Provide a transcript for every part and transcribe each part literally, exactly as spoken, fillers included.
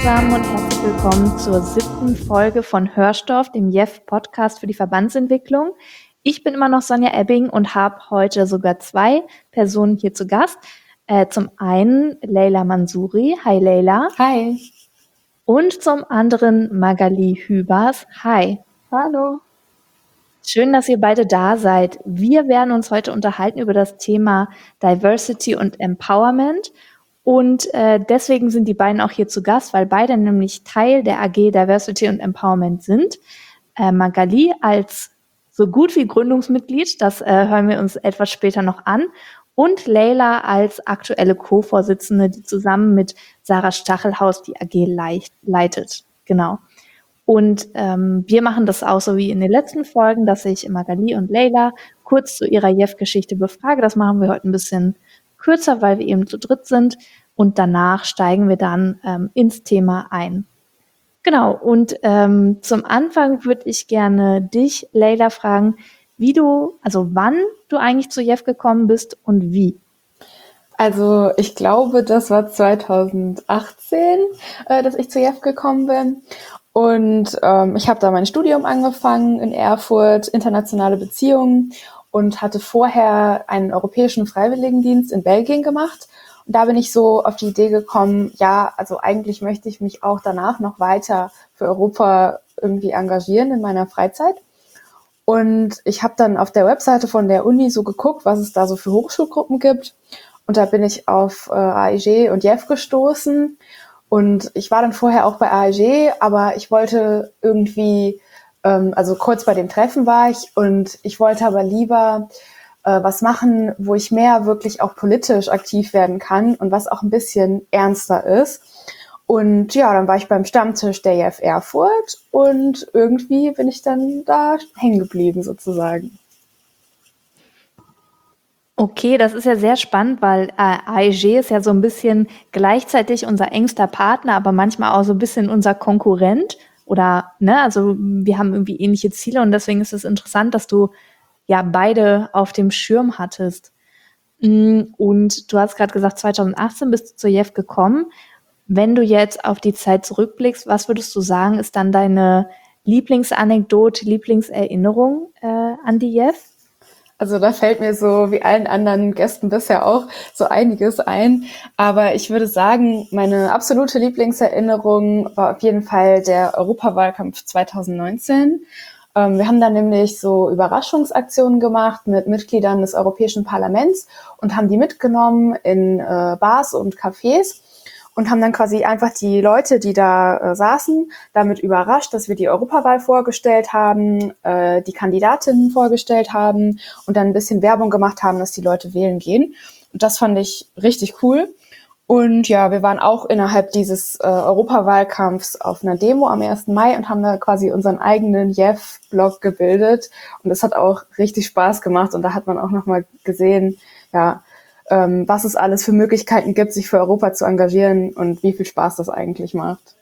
zusammen und herzlich willkommen zur siebten Folge von Hörstoff, dem J E F-Podcast für die Verbandsentwicklung. Ich bin immer noch Sonja Ebbing und habe heute sogar zwei Personen hier zu Gast. Äh, zum einen Leila Mansouri. Hi Leila. Hi. Und zum anderen Magali Hübers. Hi. Hallo. Schön, dass ihr beide da seid. Wir werden uns heute unterhalten über das Thema Diversity und Empowerment. Und äh, deswegen sind die beiden auch hier zu Gast, weil beide nämlich Teil der A G Diversity und Empowerment sind. Äh, Magali als so gut wie Gründungsmitglied, das äh, hören wir uns etwas später noch an. Und Leila als aktuelle Co-Vorsitzende, die zusammen mit Sarah Stachelhaus die A G leit- leitet. Genau. Und ähm, wir machen das auch so wie in den letzten Folgen, dass ich Magali und Leila kurz zu ihrer J E F-Geschichte befrage. Das machen wir heute ein bisschen kürzer, weil wir eben zu dritt sind. Und danach steigen wir dann ähm, ins Thema ein. Genau, und ähm, zum Anfang würde ich gerne dich, Leila, fragen, wie du, also wann du eigentlich zu J E F gekommen bist und wie. Also ich glaube, das war zweitausendachtzehn, äh, dass ich zu J E F gekommen bin. Und ähm, ich habe da mein Studium angefangen in Erfurt, internationale Beziehungen, und hatte vorher einen europäischen Freiwilligendienst in Belgien gemacht. Und da bin ich so auf die Idee gekommen, ja, also eigentlich möchte ich mich auch danach noch weiter für Europa irgendwie engagieren in meiner Freizeit. Und ich habe dann auf der Webseite von der Uni so geguckt, was es da so für Hochschulgruppen gibt. Und da bin ich auf äh, A E G und J E F gestoßen. Und ich war dann vorher auch bei A E G, aber ich wollte irgendwie, ähm, also kurz bei dem Treffen war ich, und ich wollte aber lieber äh, was machen, wo ich mehr wirklich auch politisch aktiv werden kann und was auch ein bisschen ernster ist. Und ja, dann war ich beim Stammtisch der J E F Erfurt und irgendwie bin ich dann da hängen geblieben sozusagen. Okay, das ist ja sehr spannend, weil äh, A E G ist ja so ein bisschen gleichzeitig unser engster Partner, aber manchmal auch so ein bisschen unser Konkurrent. Oder, ne, also wir haben irgendwie ähnliche Ziele und deswegen ist es interessant, dass du ja beide auf dem Schirm hattest. Mm, Und du hast gerade gesagt, zweitausendachtzehn bist du zur J E F gekommen. Wenn du jetzt auf die Zeit zurückblickst, was würdest du sagen, ist dann deine Lieblingsanekdote, Lieblingserinnerung äh, an die J E F? Also da fällt mir so wie allen anderen Gästen bisher auch so einiges ein. Aber ich würde sagen, meine absolute Lieblingserinnerung war auf jeden Fall der Europawahlkampf zweitausendneunzehn. Ähm, wir haben da nämlich so Überraschungsaktionen gemacht mit Mitgliedern des Europäischen Parlaments und haben die mitgenommen in äh, Bars und Cafés und haben dann quasi einfach die Leute, die da äh, saßen, damit überrascht, dass wir die Europawahl vorgestellt haben, äh, die Kandidatinnen vorgestellt haben und dann ein bisschen Werbung gemacht haben, dass die Leute wählen gehen. Und das fand ich richtig cool. Und ja, wir waren auch innerhalb dieses äh, Europawahlkampfs auf einer Demo am ersten Mai und haben da quasi unseren eigenen J E F-Blog gebildet. Und das hat auch richtig Spaß gemacht. Und da hat man auch nochmal gesehen, ja, ähm, was es alles für Möglichkeiten gibt, sich für Europa zu engagieren und wie viel Spaß das eigentlich macht.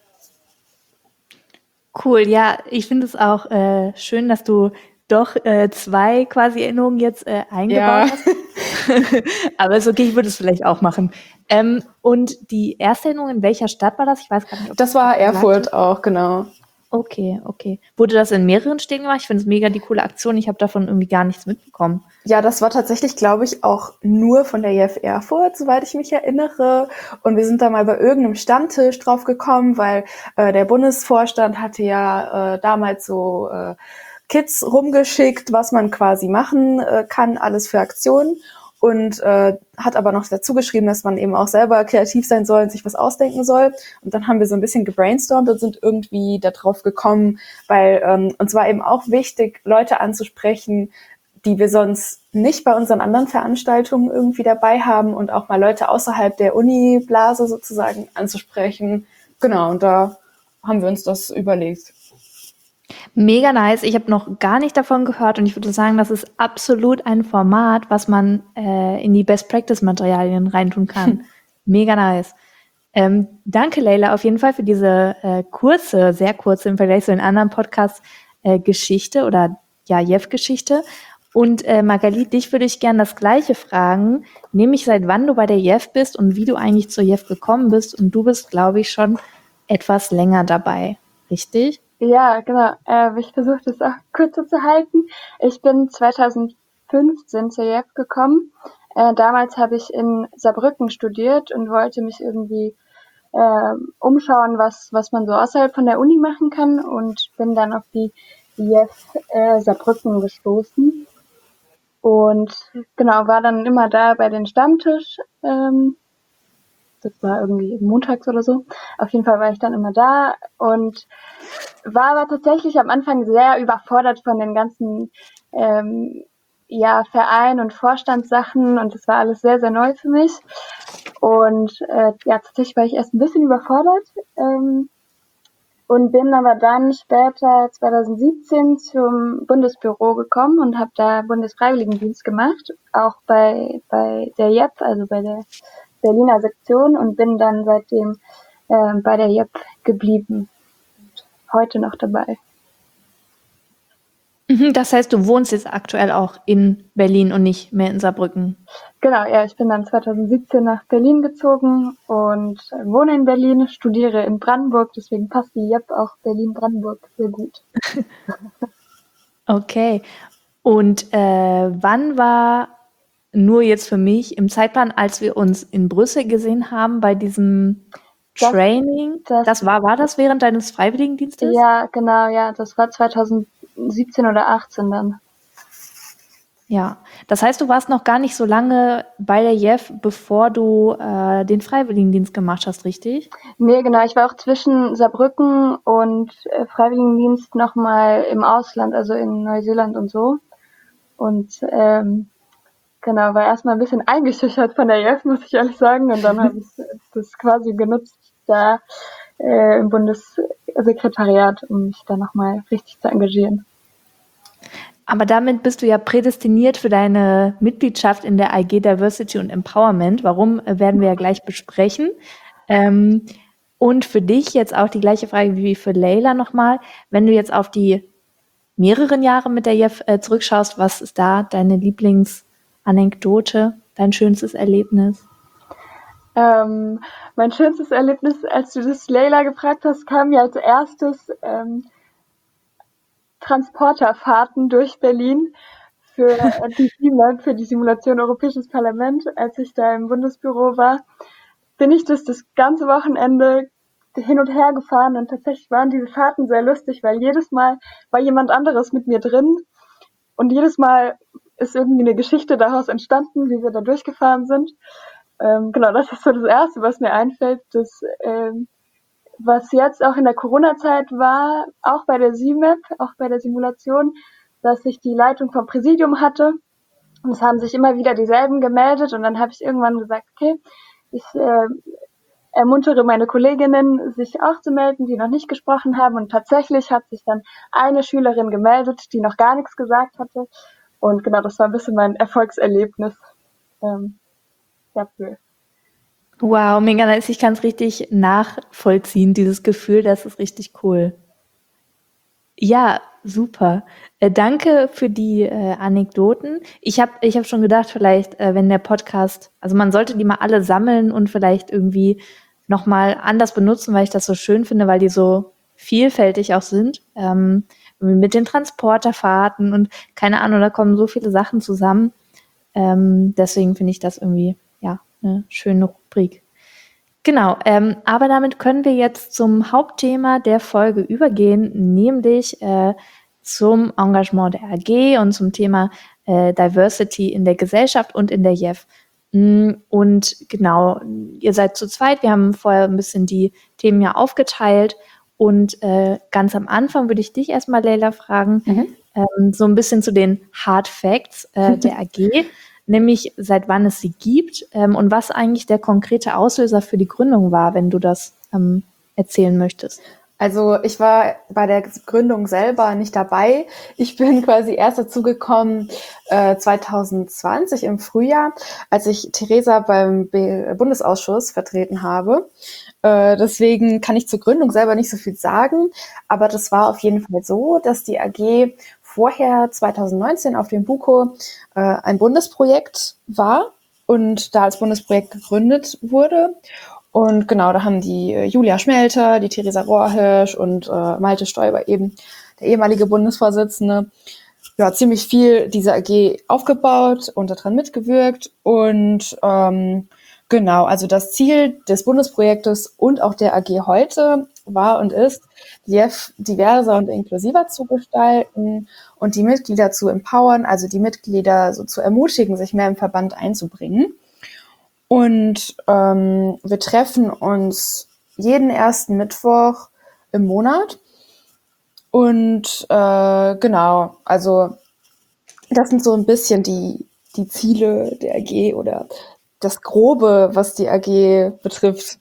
Cool, ja, ich finde es auch äh, schön, dass du doch äh, zwei quasi Erinnerungen jetzt äh, eingebaut Ja. hast. Aber ist okay, ich würde es vielleicht auch machen. Ähm, und die erste Erinnerung, in welcher Stadt war das? Ich weiß gar nicht, ob Das war Erfurt auch, genau. Okay, okay. Wurde das in mehreren Städten gemacht? Ich finde es mega die coole Aktion. Ich habe davon irgendwie gar nichts mitbekommen. Ja, das war tatsächlich, glaube ich, auch nur von der J E F Erfurt, soweit ich mich erinnere. Und wir sind da mal bei irgendeinem Stammtisch drauf gekommen, weil äh, der Bundesvorstand hatte ja äh, damals so äh, Kids rumgeschickt, was man quasi machen äh, kann, alles für Aktionen. Und äh, hat aber noch dazu geschrieben, dass man eben auch selber kreativ sein soll und sich was ausdenken soll. Und dann haben wir so ein bisschen gebrainstormt und sind irgendwie da drauf gekommen, weil ähm, uns war eben auch wichtig, Leute anzusprechen, die wir sonst nicht bei unseren anderen Veranstaltungen irgendwie dabei haben, und auch mal Leute außerhalb der Uni-Blase sozusagen anzusprechen. Genau, und da haben wir uns das überlegt. Mega nice. Ich habe noch gar nicht davon gehört und ich würde sagen, das ist absolut ein Format, was man äh, in die Best-Practice-Materialien reintun kann. Mega nice. Ähm, danke, Leila, auf jeden Fall für diese äh, kurze, sehr kurze im Vergleich zu den anderen Podcasts äh, Geschichte oder ja, J E F-Geschichte. Und äh, Magali, dich würde ich gerne das Gleiche fragen, nämlich seit wann du bei der J E F bist und wie du eigentlich zur J E F gekommen bist. Und du bist, glaube ich, schon etwas länger dabei, richtig? Ja, genau. Äh, ich versuche das auch kürzer zu halten. Ich bin zweitausendfünfzehn zur J E F gekommen. Äh, damals habe ich in Saarbrücken studiert und wollte mich irgendwie äh, umschauen, was, was man so außerhalb von der Uni machen kann, und bin dann auf die J E F äh, Saarbrücken gestoßen. Und genau, war dann immer da bei den Stammtisch. Ähm, das war irgendwie montags oder so. Auf jeden Fall war ich dann immer da und war aber tatsächlich am Anfang sehr überfordert von den ganzen ähm, ja, Verein- und Vorstandssachen, und das war alles sehr, sehr neu für mich. Und äh, ja, tatsächlich war ich erst ein bisschen überfordert ähm, und bin aber dann später zweitausendsiebzehn zum Bundesbüro gekommen und habe da Bundesfreiwilligendienst gemacht, auch bei, bei der J E P, also bei der Berliner Sektion, und bin dann seitdem äh, bei der J E P geblieben und heute noch dabei. Das heißt, du wohnst jetzt aktuell auch in Berlin und nicht mehr in Saarbrücken? Genau, ja, ich bin dann zweitausendsiebzehn nach Berlin gezogen und wohne in Berlin, studiere in Brandenburg, deswegen passt die J E P auch Berlin-Brandenburg sehr gut. Okay. Und äh, wann war, nur jetzt für mich, im Zeitplan, als wir uns in Brüssel gesehen haben bei diesem Das- Training, das- das war, war das während deines Freiwilligendienstes? Ja, genau, ja, das war zweitausendsiebzehn oder achtzehn dann. Ja, das heißt, du warst noch gar nicht so lange bei der J E F, bevor du äh, den Freiwilligendienst gemacht hast, richtig? Nee, genau, ich war auch zwischen Saarbrücken und äh, Freiwilligendienst nochmal im Ausland, also in Neuseeland und so. Und ähm, genau, war erstmal ein bisschen eingeschüchtert von der J E F, muss ich ehrlich sagen. Und dann habe ich das quasi genutzt, da äh, im Bundessekretariat, um mich da nochmal richtig zu engagieren. Aber damit bist du ja prädestiniert für deine Mitgliedschaft in der I G Diversity und Empowerment. Warum, äh, werden wir ja gleich besprechen. Ähm, und für dich jetzt auch die gleiche Frage wie für Leila nochmal. Wenn du jetzt auf die mehreren Jahre mit der J E F äh, zurückschaust, was ist da deine Lieblingsanekdote, dein schönstes Erlebnis? Ähm, mein schönstes Erlebnis, als du das Leila gefragt hast, kam mir als erstes ähm, Transporterfahrten durch Berlin für die S I M A P, für die Simulation Europäisches Parlament. Als ich da im Bundesbüro war, bin ich das das ganze Wochenende hin und her gefahren, und tatsächlich waren diese Fahrten sehr lustig, weil jedes Mal war jemand anderes mit mir drin und jedes Mal ist irgendwie eine Geschichte daraus entstanden, wie wir da durchgefahren sind. Ähm, genau, das ist so das Erste, was mir einfällt. Das, ähm, was jetzt auch in der Corona-Zeit war, auch bei der S I M A P, auch bei der Simulation, dass ich die Leitung vom Präsidium hatte. Und es haben sich immer wieder dieselben gemeldet, und dann habe ich irgendwann gesagt, okay, ich äh, ermuntere meine Kolleginnen, sich auch zu melden, die noch nicht gesprochen haben. Und tatsächlich hat sich dann eine Schülerin gemeldet, die noch gar nichts gesagt hatte. Und genau, das war ein bisschen mein Erfolgserlebnis ähm, dafür. Wow, mega nice. Ich kann es richtig nachvollziehen, dieses Gefühl, das ist richtig cool. Ja, super. Äh, danke für die äh, Anekdoten. Ich habe ich hab schon gedacht, vielleicht, äh, wenn der Podcast, also man sollte die mal alle sammeln und vielleicht irgendwie nochmal anders benutzen, weil ich das so schön finde, weil die so vielfältig auch sind. Ähm, mit den Transporterfahrten und keine Ahnung, da kommen so viele Sachen zusammen. Ähm, deswegen finde ich das irgendwie, ja, eine schöne Rubrik. Genau, ähm, aber damit können wir jetzt zum Hauptthema der Folge übergehen, nämlich äh, zum Engagement der A G und zum Thema äh, Diversity in der Gesellschaft und in der J E F. Und genau, ihr seid zu zweit, wir haben vorher ein bisschen die Themen ja aufgeteilt, und äh, ganz am Anfang würde ich dich erstmal, Leila, fragen, Mhm. ähm, so ein bisschen zu den Hard Facts äh, der A G. Nämlich seit wann es sie gibt ähm, und was eigentlich der konkrete Auslöser für die Gründung war, wenn du das ähm, erzählen möchtest. Also ich war bei der Gründung selber nicht dabei. Ich bin quasi erst dazugekommen äh, zwanzig zwanzig im Frühjahr, als ich Theresa beim B- Bundesausschuss vertreten habe. Äh, deswegen kann ich zur Gründung selber nicht so viel sagen, aber das war auf jeden Fall so, dass die A G vorher zwanzig neunzehn auf dem BUKO äh, ein Bundesprojekt war und da als Bundesprojekt gegründet wurde. Und genau, da haben die äh, Julia Schmelter, die Theresa Rohrhirsch und äh, Malte Stoiber eben, der ehemalige Bundesvorsitzende, ja, ziemlich viel diese A G aufgebaut und daran mitgewirkt. Und ähm, genau, also das Ziel des Bundesprojektes und auch der A G heute war und ist, die J E F diverser und inklusiver zu gestalten und die Mitglieder zu empowern, also die Mitglieder so zu ermutigen, sich mehr im Verband einzubringen. Und ähm, wir treffen uns jeden ersten Mittwoch im Monat. Und äh, genau, also das sind so ein bisschen die, die Ziele der A G oder das Grobe, was die A G betrifft.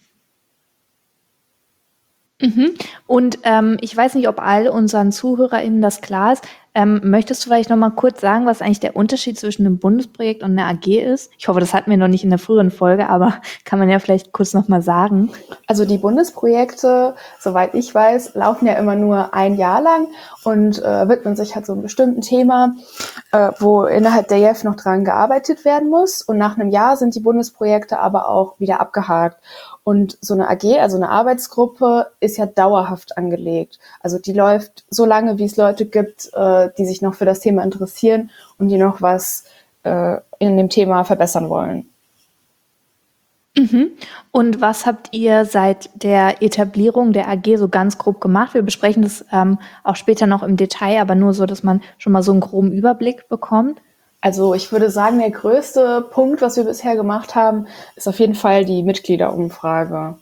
Mhm. Und ähm, ich weiß nicht, ob all unseren ZuhörerInnen das klar ist. Ähm, möchtest du vielleicht noch mal kurz sagen, was eigentlich der Unterschied zwischen einem Bundesprojekt und einer A G ist? Ich hoffe, das hatten wir noch nicht in der früheren Folge, aber kann man ja vielleicht kurz noch mal sagen. Also die Bundesprojekte, soweit ich weiß, laufen ja immer nur ein Jahr lang und äh, widmen sich halt so einem bestimmten Thema, äh, wo innerhalb der J E F noch dran gearbeitet werden muss. Und nach einem Jahr sind die Bundesprojekte aber auch wieder abgehakt. Und so eine A G, also eine Arbeitsgruppe, ist ja dauerhaft angelegt. Also die läuft so lange, wie es Leute gibt, äh, die sich noch für das Thema interessieren und die noch was äh, in dem Thema verbessern wollen. Mhm. Und was habt ihr seit der Etablierung der A G so ganz grob gemacht? Wir besprechen das ähm, auch später noch im Detail, aber nur so, dass man schon mal so einen groben Überblick bekommt. Also ich würde sagen, der größte Punkt, was wir bisher gemacht haben, ist auf jeden Fall die Mitgliederumfrage.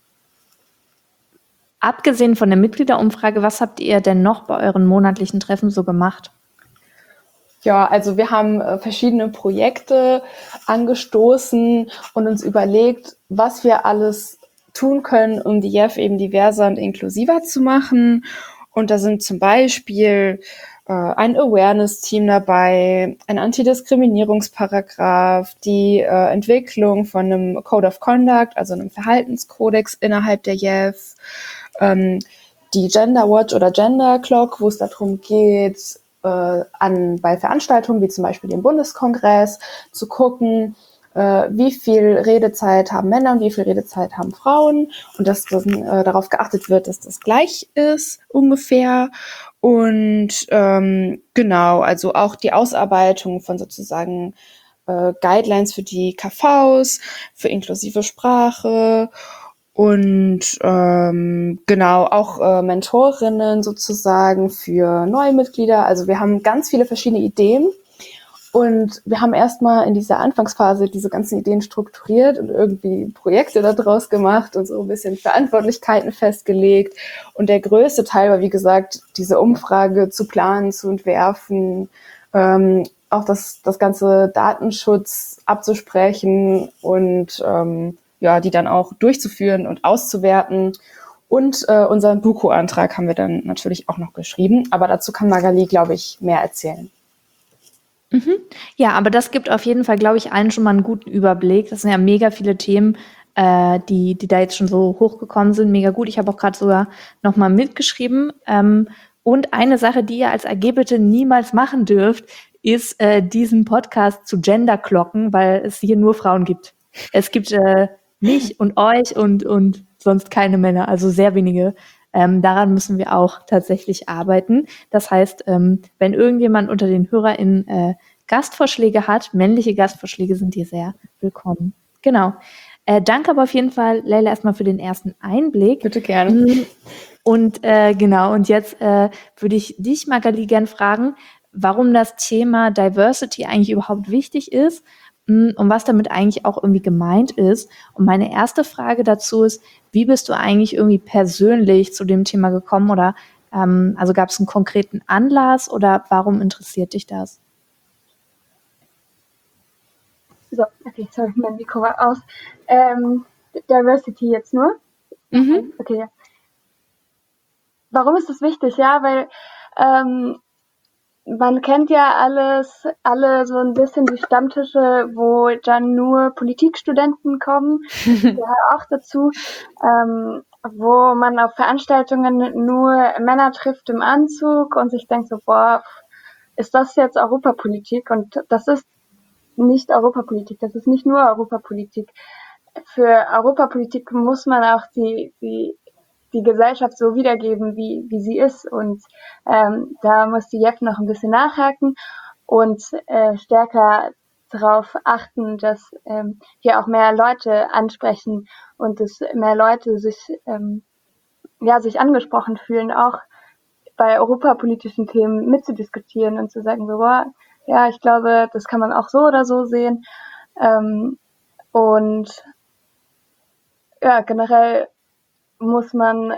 Abgesehen von der Mitgliederumfrage, was habt ihr denn noch bei euren monatlichen Treffen so gemacht? Ja, also wir haben äh, verschiedene Projekte angestoßen und uns überlegt, was wir alles tun können, um die J E F eben diverser und inklusiver zu machen. Und da sind zum Beispiel äh, ein Awareness-Team dabei, ein Antidiskriminierungsparagraph, die äh, Entwicklung von einem Code of Conduct, also einem Verhaltenskodex innerhalb der J E F, ähm, die Gender Watch oder Gender Clock, wo es darum geht, äh, an bei Veranstaltungen wie zum Beispiel dem Bundeskongress zu gucken, äh, wie viel Redezeit haben Männer und wie viel Redezeit haben Frauen und dass dann äh, darauf geachtet wird, dass das gleich ist ungefähr. Und ähm, genau, also auch die Ausarbeitung von sozusagen äh, Guidelines für die K Vs, für inklusive Sprache und ähm, genau auch äh, Mentorinnen sozusagen für neue Mitglieder. Also wir haben ganz viele verschiedene Ideen und wir haben erstmal in dieser Anfangsphase diese ganzen Ideen strukturiert und irgendwie Projekte daraus gemacht und so ein bisschen Verantwortlichkeiten festgelegt. Und der größte Teil war, wie gesagt, diese Umfrage zu planen, zu entwerfen, ähm, auch das, das ganze Datenschutz abzusprechen und ähm, ja, die dann auch durchzuführen und auszuwerten. Und äh, unseren BUKO-Antrag haben wir dann natürlich auch noch geschrieben. Aber dazu kann Magali, glaube ich, mehr erzählen. Mhm. Ja, aber das gibt auf jeden Fall, glaube ich, allen schon mal einen guten Überblick. Das sind ja mega viele Themen, äh, die, die da jetzt schon so hochgekommen sind. Mega gut. Ich habe auch gerade sogar noch mal mitgeschrieben. Ähm, und eine Sache, die ihr als A G bitte niemals machen dürft, ist äh, diesen Podcast zu Genderglocken, weil es hier nur Frauen gibt. Es gibt äh, mich und euch und, und sonst keine Männer, also sehr wenige. Ähm, daran müssen wir auch tatsächlich arbeiten. Das heißt, ähm, wenn irgendjemand unter den HörerInnen äh, Gastvorschläge hat, männliche Gastvorschläge, sind hier sehr willkommen. Genau. Äh, danke aber auf jeden Fall, Leila, erstmal für den ersten Einblick. Bitte gerne. Und äh, genau, und jetzt äh, würde ich dich, Magali, gern fragen, warum das Thema Diversity eigentlich überhaupt wichtig ist mh, und was damit eigentlich auch irgendwie gemeint ist. Und meine erste Frage dazu ist, wie bist du eigentlich irgendwie persönlich zu dem Thema gekommen oder ähm, also gab es einen konkreten Anlass oder warum interessiert dich das? So, okay, sorry, mein Mikro war aus. Ähm, Diversity jetzt nur? Mhm. Okay. Warum ist das wichtig? Ja, weil ähm, man kennt ja alles, alle so ein bisschen die Stammtische, wo dann nur Politikstudenten kommen. Ich gehöre auch dazu, ähm, wo man auf Veranstaltungen nur Männer trifft im Anzug und sich denkt so, boah, ist das jetzt Europapolitik? Und das ist nicht Europapolitik, das ist nicht nur Europapolitik. für Europapolitik muss man auch die, die, die Gesellschaft so wiedergeben, wie, wie sie ist. Und ähm, da muss die J E F noch ein bisschen nachhaken und äh, stärker darauf achten, dass ähm, hier auch mehr Leute ansprechen und dass mehr Leute sich, ähm, ja, sich angesprochen fühlen, auch bei europapolitischen Themen mitzudiskutieren und zu sagen, so, boah, ja, ich glaube, das kann man auch so oder so sehen. Ähm, und ja, generell muss man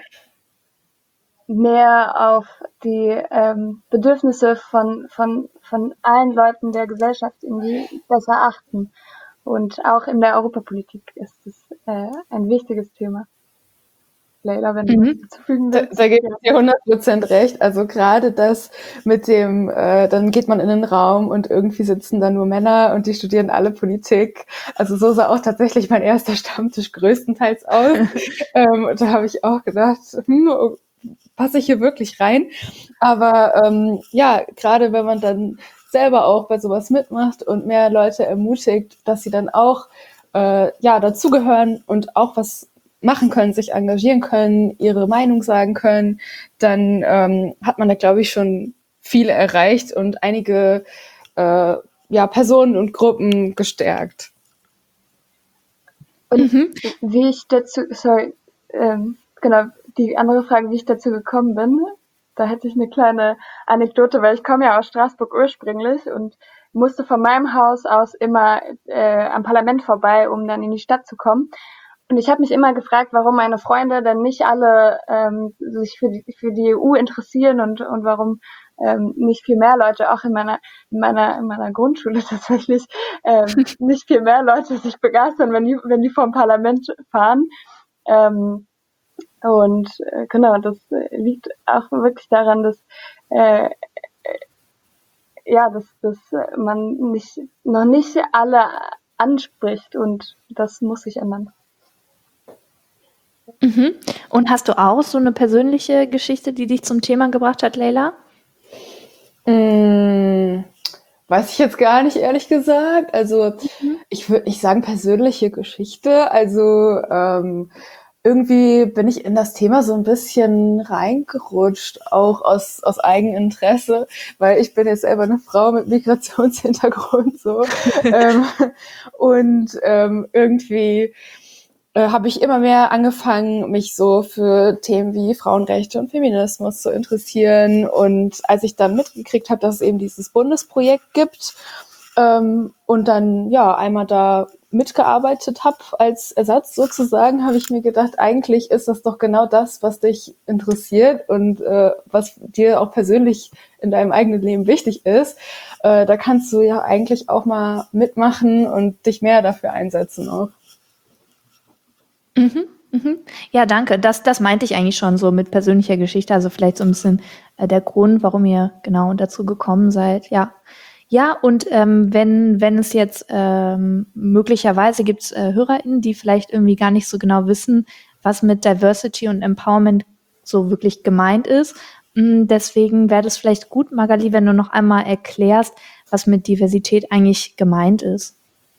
mehr auf die ähm, Bedürfnisse von, von, von allen Leuten der Gesellschaft irgendwie besser achten. Und auch in der Europapolitik ist es äh, ein wichtiges Thema. Leila, wenn du was Mhm. hinzufügen Da, willst. da gebe ich dir hundert Prozent recht. Also gerade das mit dem, äh, dann geht man in den Raum und irgendwie sitzen da nur Männer und die studieren alle Politik. Also so sah auch tatsächlich mein erster Stammtisch größtenteils aus. ähm, und da habe ich auch gedacht, hm, oh, passe ich hier wirklich rein? Aber ähm, ja, gerade wenn man dann selber auch bei sowas mitmacht und mehr Leute ermutigt, dass sie dann auch äh, ja dazugehören und auch was machen können, sich engagieren können, ihre Meinung sagen können, dann ähm, hat man da, glaube ich, schon viel erreicht und einige äh, ja, Personen und Gruppen gestärkt. Und Mhm. wie ich dazu, sorry, ähm, genau, die andere Frage, wie ich dazu gekommen bin, da hätte ich eine kleine Anekdote, weil ich komme ja aus Straßburg ursprünglich und musste von meinem Haus aus immer äh, am Parlament vorbei, um dann in die Stadt zu kommen. Und ich habe mich immer gefragt, warum meine Freunde denn nicht alle ähm, sich für die, für die E U interessieren und, und warum ähm, nicht viel mehr Leute, auch in meiner, in meiner, in meiner Grundschule tatsächlich, ähm, nicht viel mehr Leute sich begeistern, wenn die, wenn die vom Parlament fahren. Ähm, und äh, genau, das äh, liegt auch wirklich daran, dass äh, ja, dass, dass man nicht noch nicht alle anspricht und das muss sich ändern. Mhm. Und hast du auch so eine persönliche Geschichte, die dich zum Thema gebracht hat, Leila? Mmh, weiß ich jetzt gar nicht, ehrlich gesagt. Also Mhm. ich würde nicht sagen persönliche Geschichte. Also ähm, irgendwie bin ich in das Thema so ein bisschen reingerutscht, auch aus, aus Eigeninteresse, weil ich bin jetzt selber eine Frau mit Migrationshintergrund so. ähm, und ähm, irgendwie äh, habe ich immer mehr angefangen, mich so für Themen wie Frauenrechte und Feminismus zu interessieren. Und als ich dann mitgekriegt habe, dass es eben dieses Bundesprojekt gibt ähm, und dann ja einmal da mitgearbeitet habe als Ersatz sozusagen, habe ich mir gedacht, eigentlich ist das doch genau das, was dich interessiert und äh, was dir auch persönlich in deinem eigenen Leben wichtig ist. Äh, da kannst du ja eigentlich auch mal mitmachen und dich mehr dafür einsetzen auch. Mhm, mhm. Ja, danke. Das, das meinte ich eigentlich schon so mit persönlicher Geschichte. Also vielleicht so ein bisschen äh, der Grund, warum ihr genau dazu gekommen seid. Ja. Ja, und ähm, wenn, wenn es jetzt ähm, möglicherweise gibt es äh, HörerInnen, die vielleicht irgendwie gar nicht so genau wissen, was mit Diversity und Empowerment so wirklich gemeint ist. Mm, Deswegen wäre das vielleicht gut, Magali, wenn du noch einmal erklärst, was mit Diversität eigentlich gemeint ist.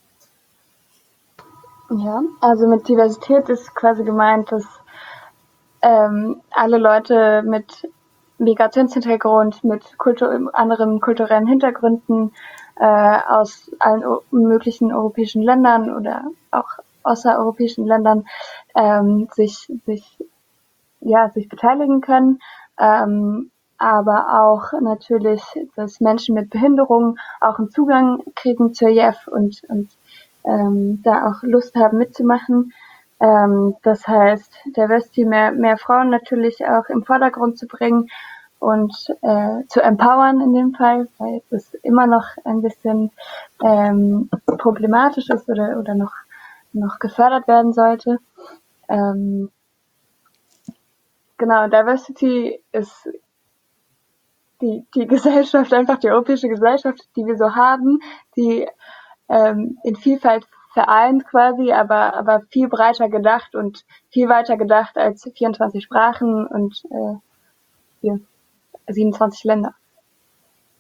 Ja, also mit Diversität ist quasi gemeint, dass ähm, alle Leute mit Migrationshintergrund, mit Kultur, anderen kulturellen Hintergründen äh, aus allen o- möglichen europäischen Ländern oder auch außereuropäischen Ländern ähm, sich, sich, ja, sich beteiligen können. Ähm, aber auch natürlich, dass Menschen mit Behinderungen auch einen Zugang kriegen zur J E F und, und ähm, da auch Lust haben mitzumachen. Ähm, das heißt, Diversity mehr, mehr Frauen natürlich auch im Vordergrund zu bringen und äh, zu empowern in dem Fall, weil es immer noch ein bisschen ähm, problematisch ist oder, oder noch, noch gefördert werden sollte. Ähm, genau, Diversity ist die, die Gesellschaft, einfach die europäische Gesellschaft, die wir so haben, die ähm, in Vielfalt vereint quasi, aber, aber viel breiter gedacht und viel weiter gedacht als vierundzwanzig Sprachen und äh, hier, siebenundzwanzig Länder.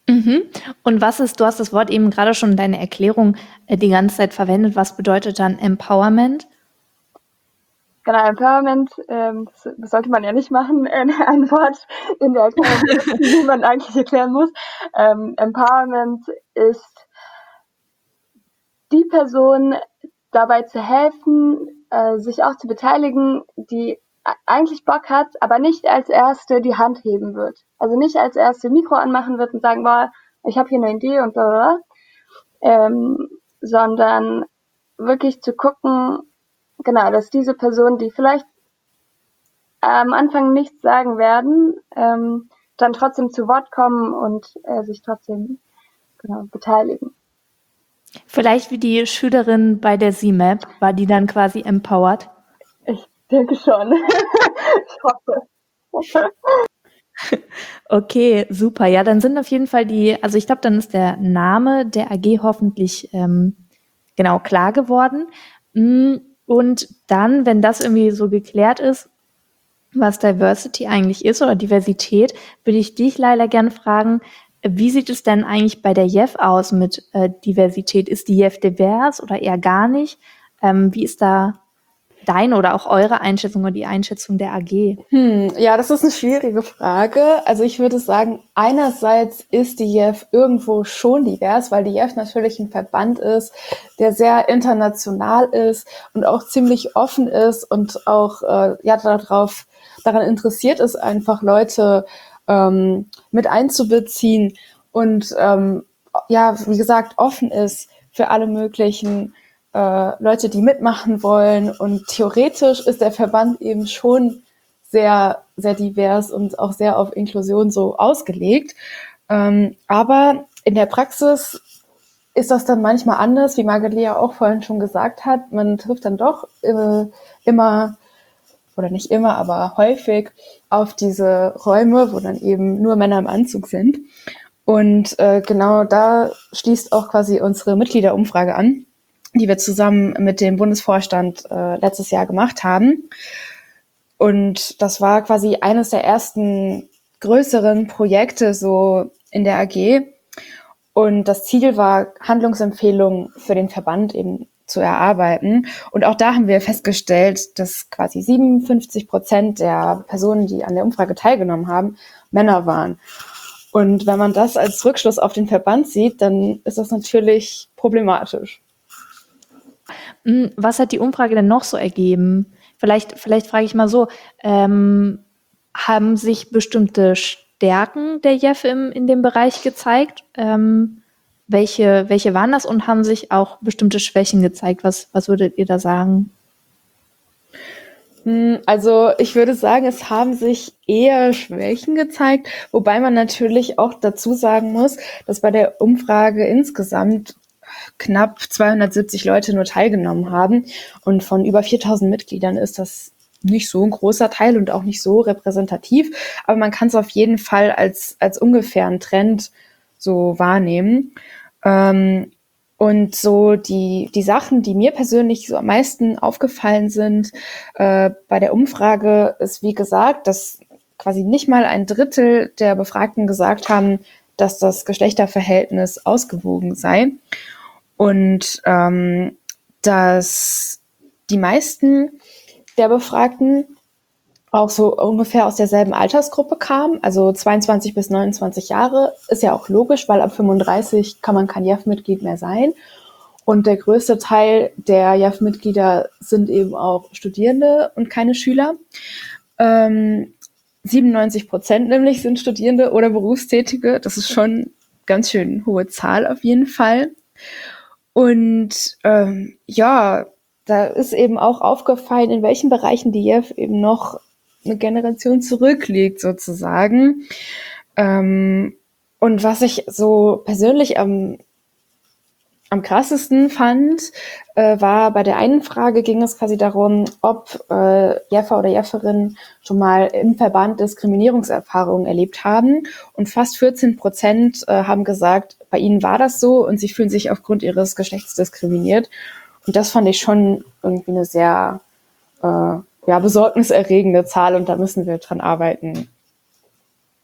Mhm. Und was ist, du hast das Wort eben gerade schon in deiner Erklärung äh, die ganze Zeit verwendet. Was bedeutet dann Empowerment? Genau, Empowerment, ähm, das, das sollte man ja nicht machen, äh, ein Wort in der Erklärung, wie man eigentlich erklären muss. Ähm, Empowerment ist die Person dabei zu helfen, äh, sich auch zu beteiligen, die eigentlich Bock hat, aber nicht als Erste die Hand heben wird. Also nicht als Erste Mikro anmachen wird und sagen, boah, ich habe hier eine Idee und bla bla, ähm, sondern wirklich zu gucken, genau, dass diese Person, die vielleicht am Anfang nichts sagen werden, ähm, dann trotzdem zu Wort kommen und äh, sich trotzdem genau, beteiligen. Vielleicht wie die Schülerin bei der C M A P, war die dann quasi empowered? Ich denke schon. Ich hoffe. Okay, super. Ja, dann sind auf jeden Fall die, also ich glaube, dann ist der Name der A G hoffentlich ähm, genau klar geworden. Mm, Und dann, wenn das irgendwie so geklärt ist, was Diversity eigentlich ist oder Diversität, würde ich dich leider gerne fragen, wie sieht es denn eigentlich bei der J E F aus mit äh, Diversität? Ist die J E F divers oder eher gar nicht? Ähm, wie ist da deine oder auch eure Einschätzung oder die Einschätzung der A G? Hm, ja, das ist eine schwierige Frage. Also ich würde sagen, einerseits ist die J E F irgendwo schon divers, weil die J E F natürlich ein Verband ist, der sehr international ist und auch ziemlich offen ist und auch äh, ja darauf daran interessiert ist, einfach Leute ähm, mit einzubeziehen und ähm, ja, wie gesagt, offen ist für alle möglichen äh, Leute, die mitmachen wollen. Und theoretisch ist der Verband eben schon sehr, sehr divers und auch sehr auf Inklusion so ausgelegt. Ähm, aber in der Praxis ist das dann manchmal anders, wie Magali ja auch vorhin schon gesagt hat. Man trifft dann doch äh, immer, oder nicht immer, aber häufig auf diese Räume, wo dann eben nur Männer im Anzug sind. Und äh, genau da schließt auch quasi unsere Mitgliederumfrage an, die wir zusammen mit dem Bundesvorstand äh, letztes Jahr gemacht haben. Und das war quasi eines der ersten größeren Projekte so in der A G. Und das Ziel war, Handlungsempfehlungen für den Verband eben zu erarbeiten. Und auch da haben wir festgestellt, dass quasi siebenundfünfzig Prozent der Personen, die an der Umfrage teilgenommen haben, Männer waren. Und wenn man das als Rückschluss auf den Verband sieht, dann ist das natürlich problematisch. Was hat die Umfrage denn noch so ergeben? Vielleicht, vielleicht frage ich mal so, ähm, haben sich bestimmte Stärken der J E F im, in dem Bereich gezeigt? Ähm, welche, welche waren das und haben sich auch bestimmte Schwächen gezeigt? Was, was würdet ihr da sagen? Also ich würde sagen, es haben sich eher Schwächen gezeigt, wobei man natürlich auch dazu sagen muss, dass bei der Umfrage insgesamt knapp zweihundertsiebzig Leute nur teilgenommen haben und von über viertausend Mitgliedern ist das nicht so ein großer Teil und auch nicht so repräsentativ, aber man kann es auf jeden Fall als, als ungefähren Trend so wahrnehmen. Ähm, Und so die, die Sachen, die mir persönlich so am meisten aufgefallen sind äh, bei der Umfrage, ist wie gesagt, dass quasi nicht mal ein Drittel der Befragten gesagt haben, dass das Geschlechterverhältnis ausgewogen sei. Und ähm, dass die meisten der Befragten auch so ungefähr aus derselben Altersgruppe kamen, also zweiundzwanzig bis neunundzwanzig Jahre, ist ja auch logisch, weil ab fünfunddreißig kann man kein J E F-Mitglied mehr sein. Und der größte Teil der J E F-Mitglieder sind eben auch Studierende und keine Schüler. Ähm, siebenundneunzig Prozent nämlich sind Studierende oder Berufstätige. Das ist schon ganz schön hohe Zahl auf jeden Fall. Und ähm, ja, da ist eben auch aufgefallen, in welchen Bereichen die J E F eben noch eine Generation zurückliegt sozusagen. Ähm, und was ich so persönlich am, am krassesten fand, äh, war bei der einen Frage ging es quasi darum, ob äh, Jeffer oder Jefferinnen schon mal im Verband Diskriminierungserfahrungen erlebt haben. Und fast vierzehn Prozent äh, haben gesagt, bei ihnen war das so und sie fühlen sich aufgrund ihres Geschlechts diskriminiert. Und das fand ich schon irgendwie eine sehr äh, ja, besorgniserregende Zahl und da müssen wir dran arbeiten.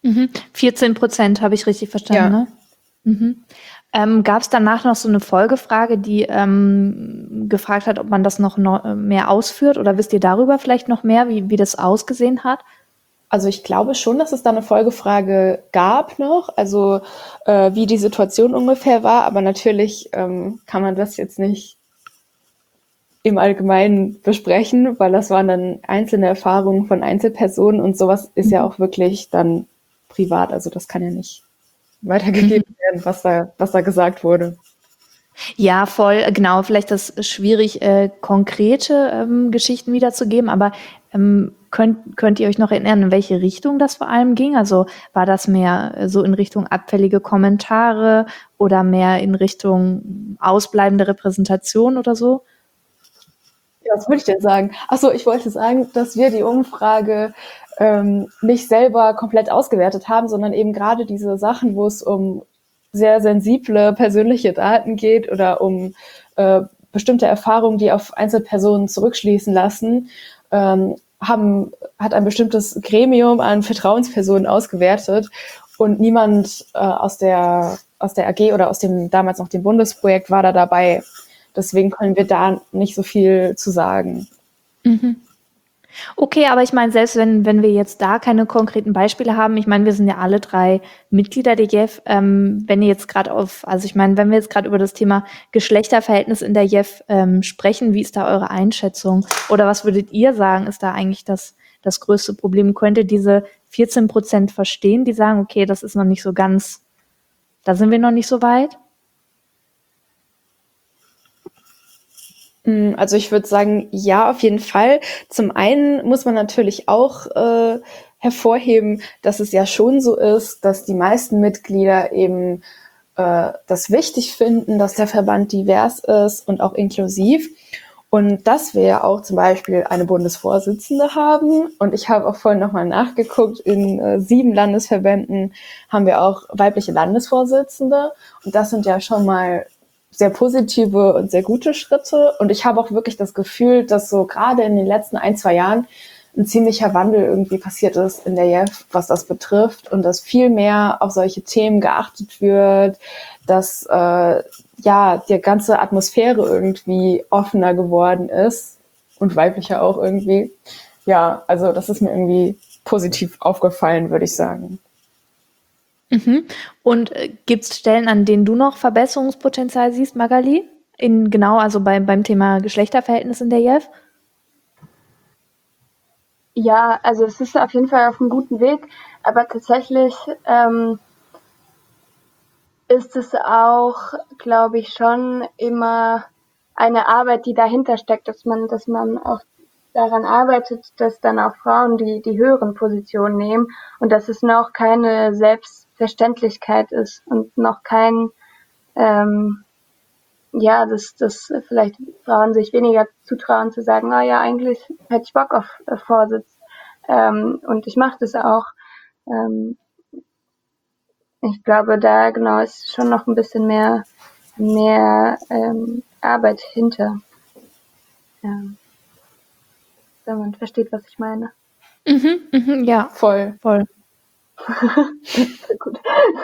Mhm. vierzehn Prozent habe ich richtig verstanden, Ja. ne? Mhm. Ähm, Gab es danach noch so eine Folgefrage, die ähm, gefragt hat, ob man das noch, noch mehr ausführt? Oder wisst ihr darüber vielleicht noch mehr, wie, wie das ausgesehen hat? Also ich glaube schon, dass es da eine Folgefrage gab noch, also äh, wie die Situation ungefähr war, aber natürlich ähm, kann man das jetzt nicht im Allgemeinen besprechen, weil das waren dann einzelne Erfahrungen von Einzelpersonen und sowas ist ja auch wirklich dann privat, also das kann ja nicht weitergegeben werden, was da, was da gesagt wurde. Ja, voll, genau. Vielleicht ist es schwierig, äh, konkrete ähm, Geschichten wiederzugeben, aber ähm, könnt, könnt ihr euch noch erinnern, in welche Richtung das vor allem ging? Also war das mehr äh, so in Richtung abfällige Kommentare oder mehr in Richtung ausbleibende Repräsentation oder so? Ja, was würde ich denn sagen? Achso, ich wollte sagen, dass wir die Umfrage ähm, nicht selber komplett ausgewertet haben, sondern eben gerade diese Sachen, wo es um sehr sensible persönliche Daten geht oder um äh, bestimmte Erfahrungen, die auf Einzelpersonen zurückschließen lassen, ähm, haben, hat ein bestimmtes Gremium an Vertrauenspersonen ausgewertet und niemand äh, aus der aus der A G oder aus dem damals noch dem Bundesprojekt war da dabei. Deswegen können wir da nicht so viel zu sagen. Mhm. Okay, aber ich meine, selbst wenn, wenn wir jetzt da keine konkreten Beispiele haben, ich meine, wir sind ja alle drei Mitglieder der J E F, ähm, wenn ihr jetzt gerade auf, also ich meine, wenn wir jetzt gerade über das Thema Geschlechterverhältnis in der J E F ähm, sprechen, wie ist da eure Einschätzung? Oder was würdet ihr sagen, ist da eigentlich das, das größte Problem? Könnt ihr diese vierzehn Prozent verstehen, die sagen, okay, das ist noch nicht so ganz, da sind wir noch nicht so weit? Also ich würde sagen, ja, auf jeden Fall. Zum einen muss man natürlich auch äh, hervorheben, dass es ja schon so ist, dass die meisten Mitglieder eben äh, das wichtig finden, dass der Verband divers ist und auch inklusiv. Und dass wir ja auch zum Beispiel eine Bundesvorsitzende haben. Und ich habe auch vorhin nochmal nachgeguckt, in äh, sieben Landesverbänden haben wir auch weibliche Landesvorsitzende. Und das sind ja schon mal sehr positive und sehr gute Schritte. Und ich habe auch wirklich das Gefühl, dass so gerade in den letzten ein, zwei Jahren ein ziemlicher Wandel irgendwie passiert ist in der J E F, was das betrifft. Und dass viel mehr auf solche Themen geachtet wird, dass äh, ja die ganze Atmosphäre irgendwie offener geworden ist und weiblicher auch irgendwie. Ja, also das ist mir irgendwie positiv aufgefallen, würde ich sagen. Mhm. Und äh, gibt es Stellen, an denen du noch Verbesserungspotenzial siehst, Magali? In, genau, also beim, beim Thema Geschlechterverhältnis in der J E F? Ja, also es ist auf jeden Fall auf einem guten Weg, aber tatsächlich ähm, ist es auch, glaube ich, schon immer eine Arbeit, die dahinter steckt, dass man, dass man auch daran arbeitet, dass dann auch Frauen die, die höheren Positionen nehmen und dass es noch keine Selbstverständlichkeit ist und noch kein, ähm, ja, dass, dass vielleicht Frauen sich weniger zutrauen zu sagen, na ja, eigentlich hätte ich Bock auf äh, Vorsitz ähm, und ich mache das auch. Ähm, ich glaube, da genau ist schon noch ein bisschen mehr, mehr ähm, Arbeit hinter. Ja. Wenn man versteht, was ich meine. Mhm, mhm, ja, Voll. voll. Sehr gut.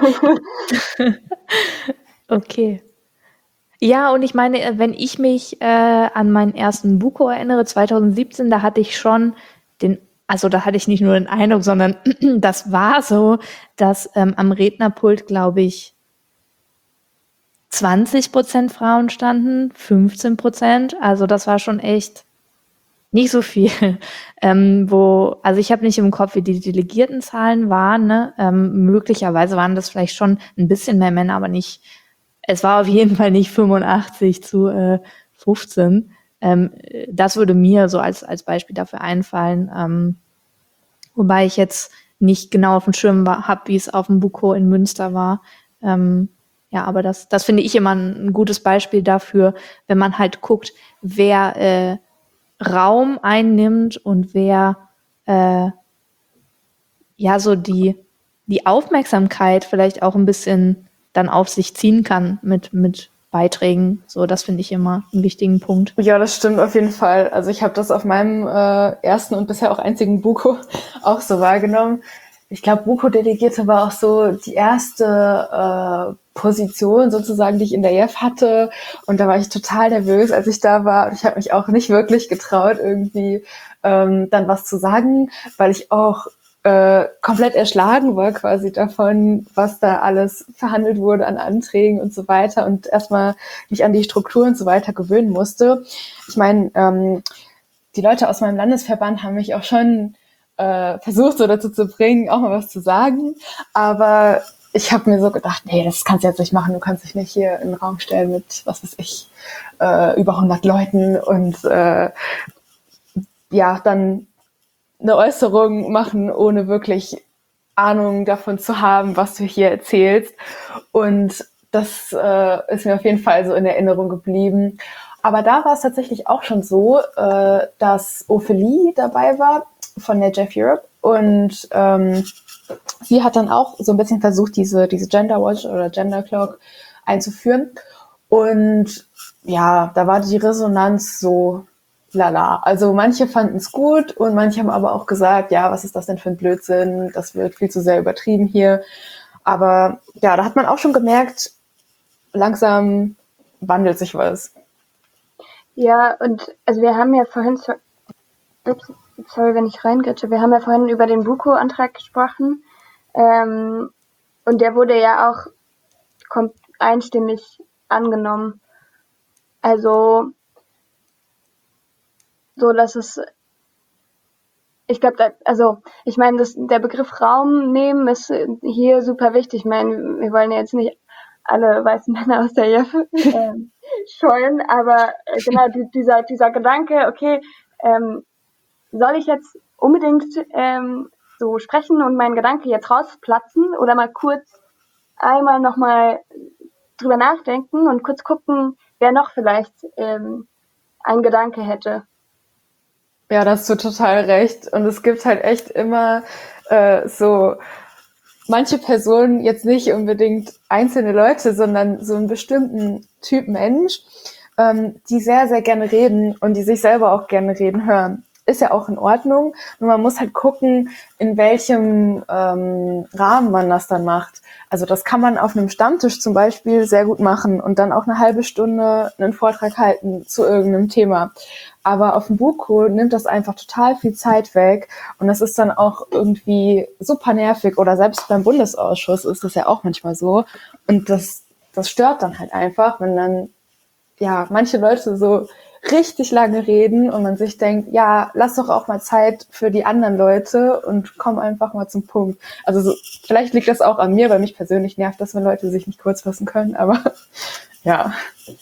Okay. Ja, und ich meine, äh, wenn ich mich äh, an meinen ersten Buko erinnere, zwanzig siebzehn, da hatte ich schon den, also da hatte ich nicht nur den Eindruck, sondern das war so, dass ähm, am Rednerpult, glaube ich, zwanzig Prozent Frauen standen, fünfzehn Prozent. Also das war schon echt nicht so viel. Ähm, wo, also ich habe nicht im Kopf, wie die Delegiertenzahlen waren. Ne? Ähm, möglicherweise waren das vielleicht schon ein bisschen mehr Männer, aber nicht. Es war auf jeden Fall nicht fünfundachtzig zu äh, fünfzehn. Ähm, das würde mir so als als Beispiel dafür einfallen. Ähm, wobei ich jetzt nicht genau auf dem Schirm habe, wie es auf dem Buko in Münster war. Ähm, ja, aber das das finde ich immer ein, ein gutes Beispiel dafür, wenn man halt guckt, wer äh, Raum einnimmt und wer äh, ja so die die Aufmerksamkeit vielleicht auch ein bisschen dann auf sich ziehen kann mit mit Beiträgen. So, das finde ich immer einen wichtigen Punkt. Ja, das stimmt auf jeden Fall. Also ich habe das auf meinem äh, ersten und bisher auch einzigen Buko auch so wahrgenommen. ich glaube, BUKO-Delegierte war auch so die erste äh, Position sozusagen, die ich in der J E F hatte. Und da war ich total nervös, als ich da war. Und ich habe mich auch nicht wirklich getraut, irgendwie ähm, dann was zu sagen, weil ich auch äh, komplett erschlagen war quasi davon, was da alles verhandelt wurde an Anträgen und so weiter und erstmal mich an die Struktur und so weiter gewöhnen musste. Ich meine, ähm, die Leute aus meinem Landesverband haben mich auch schon äh, versucht, so dazu zu bringen, auch mal was zu sagen, aber ich habe mir so gedacht, nee, das kannst du jetzt nicht machen, du kannst dich nicht hier in den Raum stellen mit, was weiß ich, äh, über hundert Leuten und äh, ja, dann eine Äußerung machen, ohne wirklich Ahnung davon zu haben, was du hier erzählst. Und das äh, ist mir auf jeden Fall so in Erinnerung geblieben. Aber da war es tatsächlich auch schon so, äh, dass Ophelie dabei war von der J E F Europe und ähm, sie hat dann auch so ein bisschen versucht, diese, diese Gender Watch oder Gender Clock einzuführen. Und ja, da war die Resonanz so lala. Also manche fanden es gut und manche haben aber auch gesagt, ja, was ist das denn für ein Blödsinn? Das wird viel zu sehr übertrieben hier. Aber ja, da hat man auch schon gemerkt, langsam wandelt sich was. Ja, und also wir haben ja vorhin, so, ups, sorry, wenn ich reingrätsche, wir haben ja vorhin über den BUKO-Antrag gesprochen ähm, und der wurde ja auch kommt einstimmig angenommen. Also so, dass es, ich glaube, also ich meine, das, der Begriff Raum nehmen ist hier super wichtig. Ich meine, wir wollen ja jetzt nicht alle weißen Männer aus der J E F ähm, scheuen, aber äh, genau die, dieser dieser Gedanke, okay, ähm, soll ich jetzt unbedingt ähm, so sprechen und meinen Gedanke jetzt rausplatzen oder mal kurz einmal nochmal drüber nachdenken und kurz gucken, wer noch vielleicht ähm, einen Gedanke hätte. Ja, da hast du total recht. Und es gibt halt echt immer äh, so manche Personen, jetzt nicht unbedingt einzelne Leute, sondern so einen bestimmten Typ Mensch, ähm, die sehr, sehr gerne reden und die sich selber auch gerne reden hören. Ist ja auch in Ordnung. Nur man muss halt gucken, in welchem ähm, Rahmen man das dann macht. Also das kann man auf einem Stammtisch zum Beispiel sehr gut machen und dann auch eine halbe Stunde einen Vortrag halten zu irgendeinem Thema. Aber auf dem BUKO nimmt das einfach total viel Zeit weg und das ist dann auch irgendwie super nervig. Oder selbst beim Bundesausschuss ist das ja auch manchmal so. Und das, das stört dann halt einfach, wenn dann ja manche Leute so richtig lange reden und man sich denkt, ja, lass doch auch mal Zeit für die anderen Leute und komm einfach mal zum Punkt. Also so, vielleicht liegt das auch an mir, weil mich persönlich nervt das, wenn Leute sich nicht kurz fassen können, aber ja.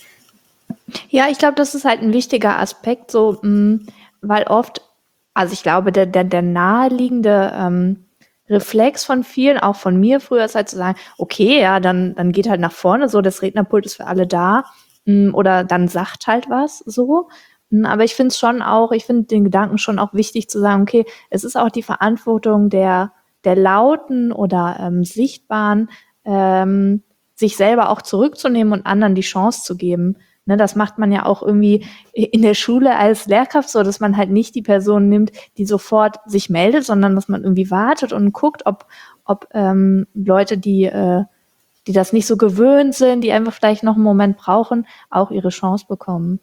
Ja, ich glaube, das ist halt ein wichtiger Aspekt, so, mh, weil oft, also ich glaube, der, der, der naheliegende ähm, Reflex von vielen, auch von mir früher, ist halt zu sagen, okay, ja, dann, dann geht halt nach vorne, so, das Rednerpult ist für alle da, mh, oder dann sagt halt was, so. Mh, Aber ich finde es schon auch, ich finde den Gedanken schon auch wichtig zu sagen, okay, es ist auch die Verantwortung der, der Lauten oder ähm, Sichtbaren, ähm, sich selber auch zurückzunehmen und anderen die Chance zu geben. Ne, das macht man ja auch irgendwie in der Schule als Lehrkraft so, dass man halt nicht die Person nimmt, die sofort sich meldet, sondern dass man irgendwie wartet und guckt, ob, ob ähm, Leute, die, äh, die das nicht so gewöhnt sind, die einfach vielleicht noch einen Moment brauchen, auch ihre Chance bekommen.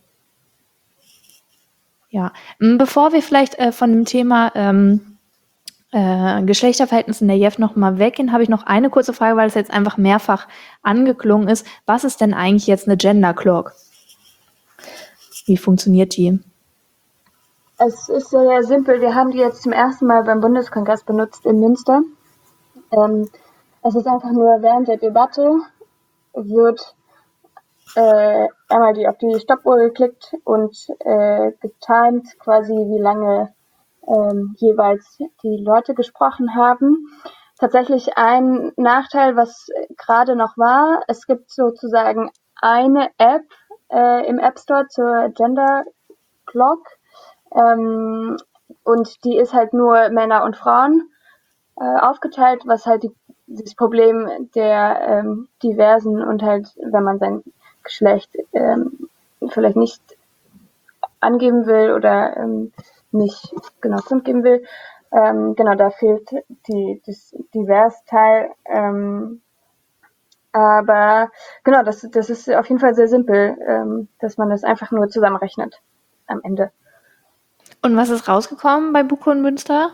Ja, M, bevor wir vielleicht äh, von dem Thema ähm, äh, Geschlechterverhältnis in der J E F noch mal weggehen, habe ich noch eine kurze Frage, weil es jetzt einfach mehrfach angeklungen ist. Was ist denn eigentlich jetzt eine Gender Clock? Wie funktioniert die? Es ist sehr simpel. Wir haben die jetzt zum ersten Mal beim Bundeskongress benutzt in Münster. Ähm, es ist einfach nur während der Debatte wird äh, einmal die, auf die Stoppuhr geklickt und äh, getimed quasi, wie lange ähm, jeweils die Leute gesprochen haben. Tatsächlich ein Nachteil, was gerade noch war, es gibt sozusagen eine App äh, im App Store zur Gender Clock ähm, und die ist halt nur Männer und Frauen äh, aufgeteilt, was halt die, das Problem der ähm, diversen und halt, wenn man sein Geschlecht ähm, vielleicht nicht angeben will oder ähm, nicht genau kundgeben will, Ähm, genau, da fehlt die, das Divers-Teil. Ähm, aber genau, das, das ist auf jeden Fall sehr simpel, ähm, dass man das einfach nur zusammenrechnet am Ende. Und was ist rausgekommen bei Buko in Münster?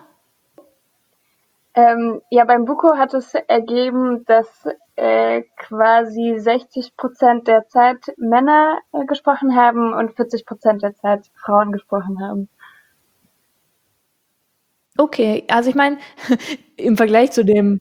Ähm, ja, beim Buko hat es ergeben, dass äh, quasi sechzig Prozent der Zeit Männer äh, gesprochen haben und vierzig Prozent der Zeit Frauen gesprochen haben. Okay, also ich meine, im Vergleich zu dem,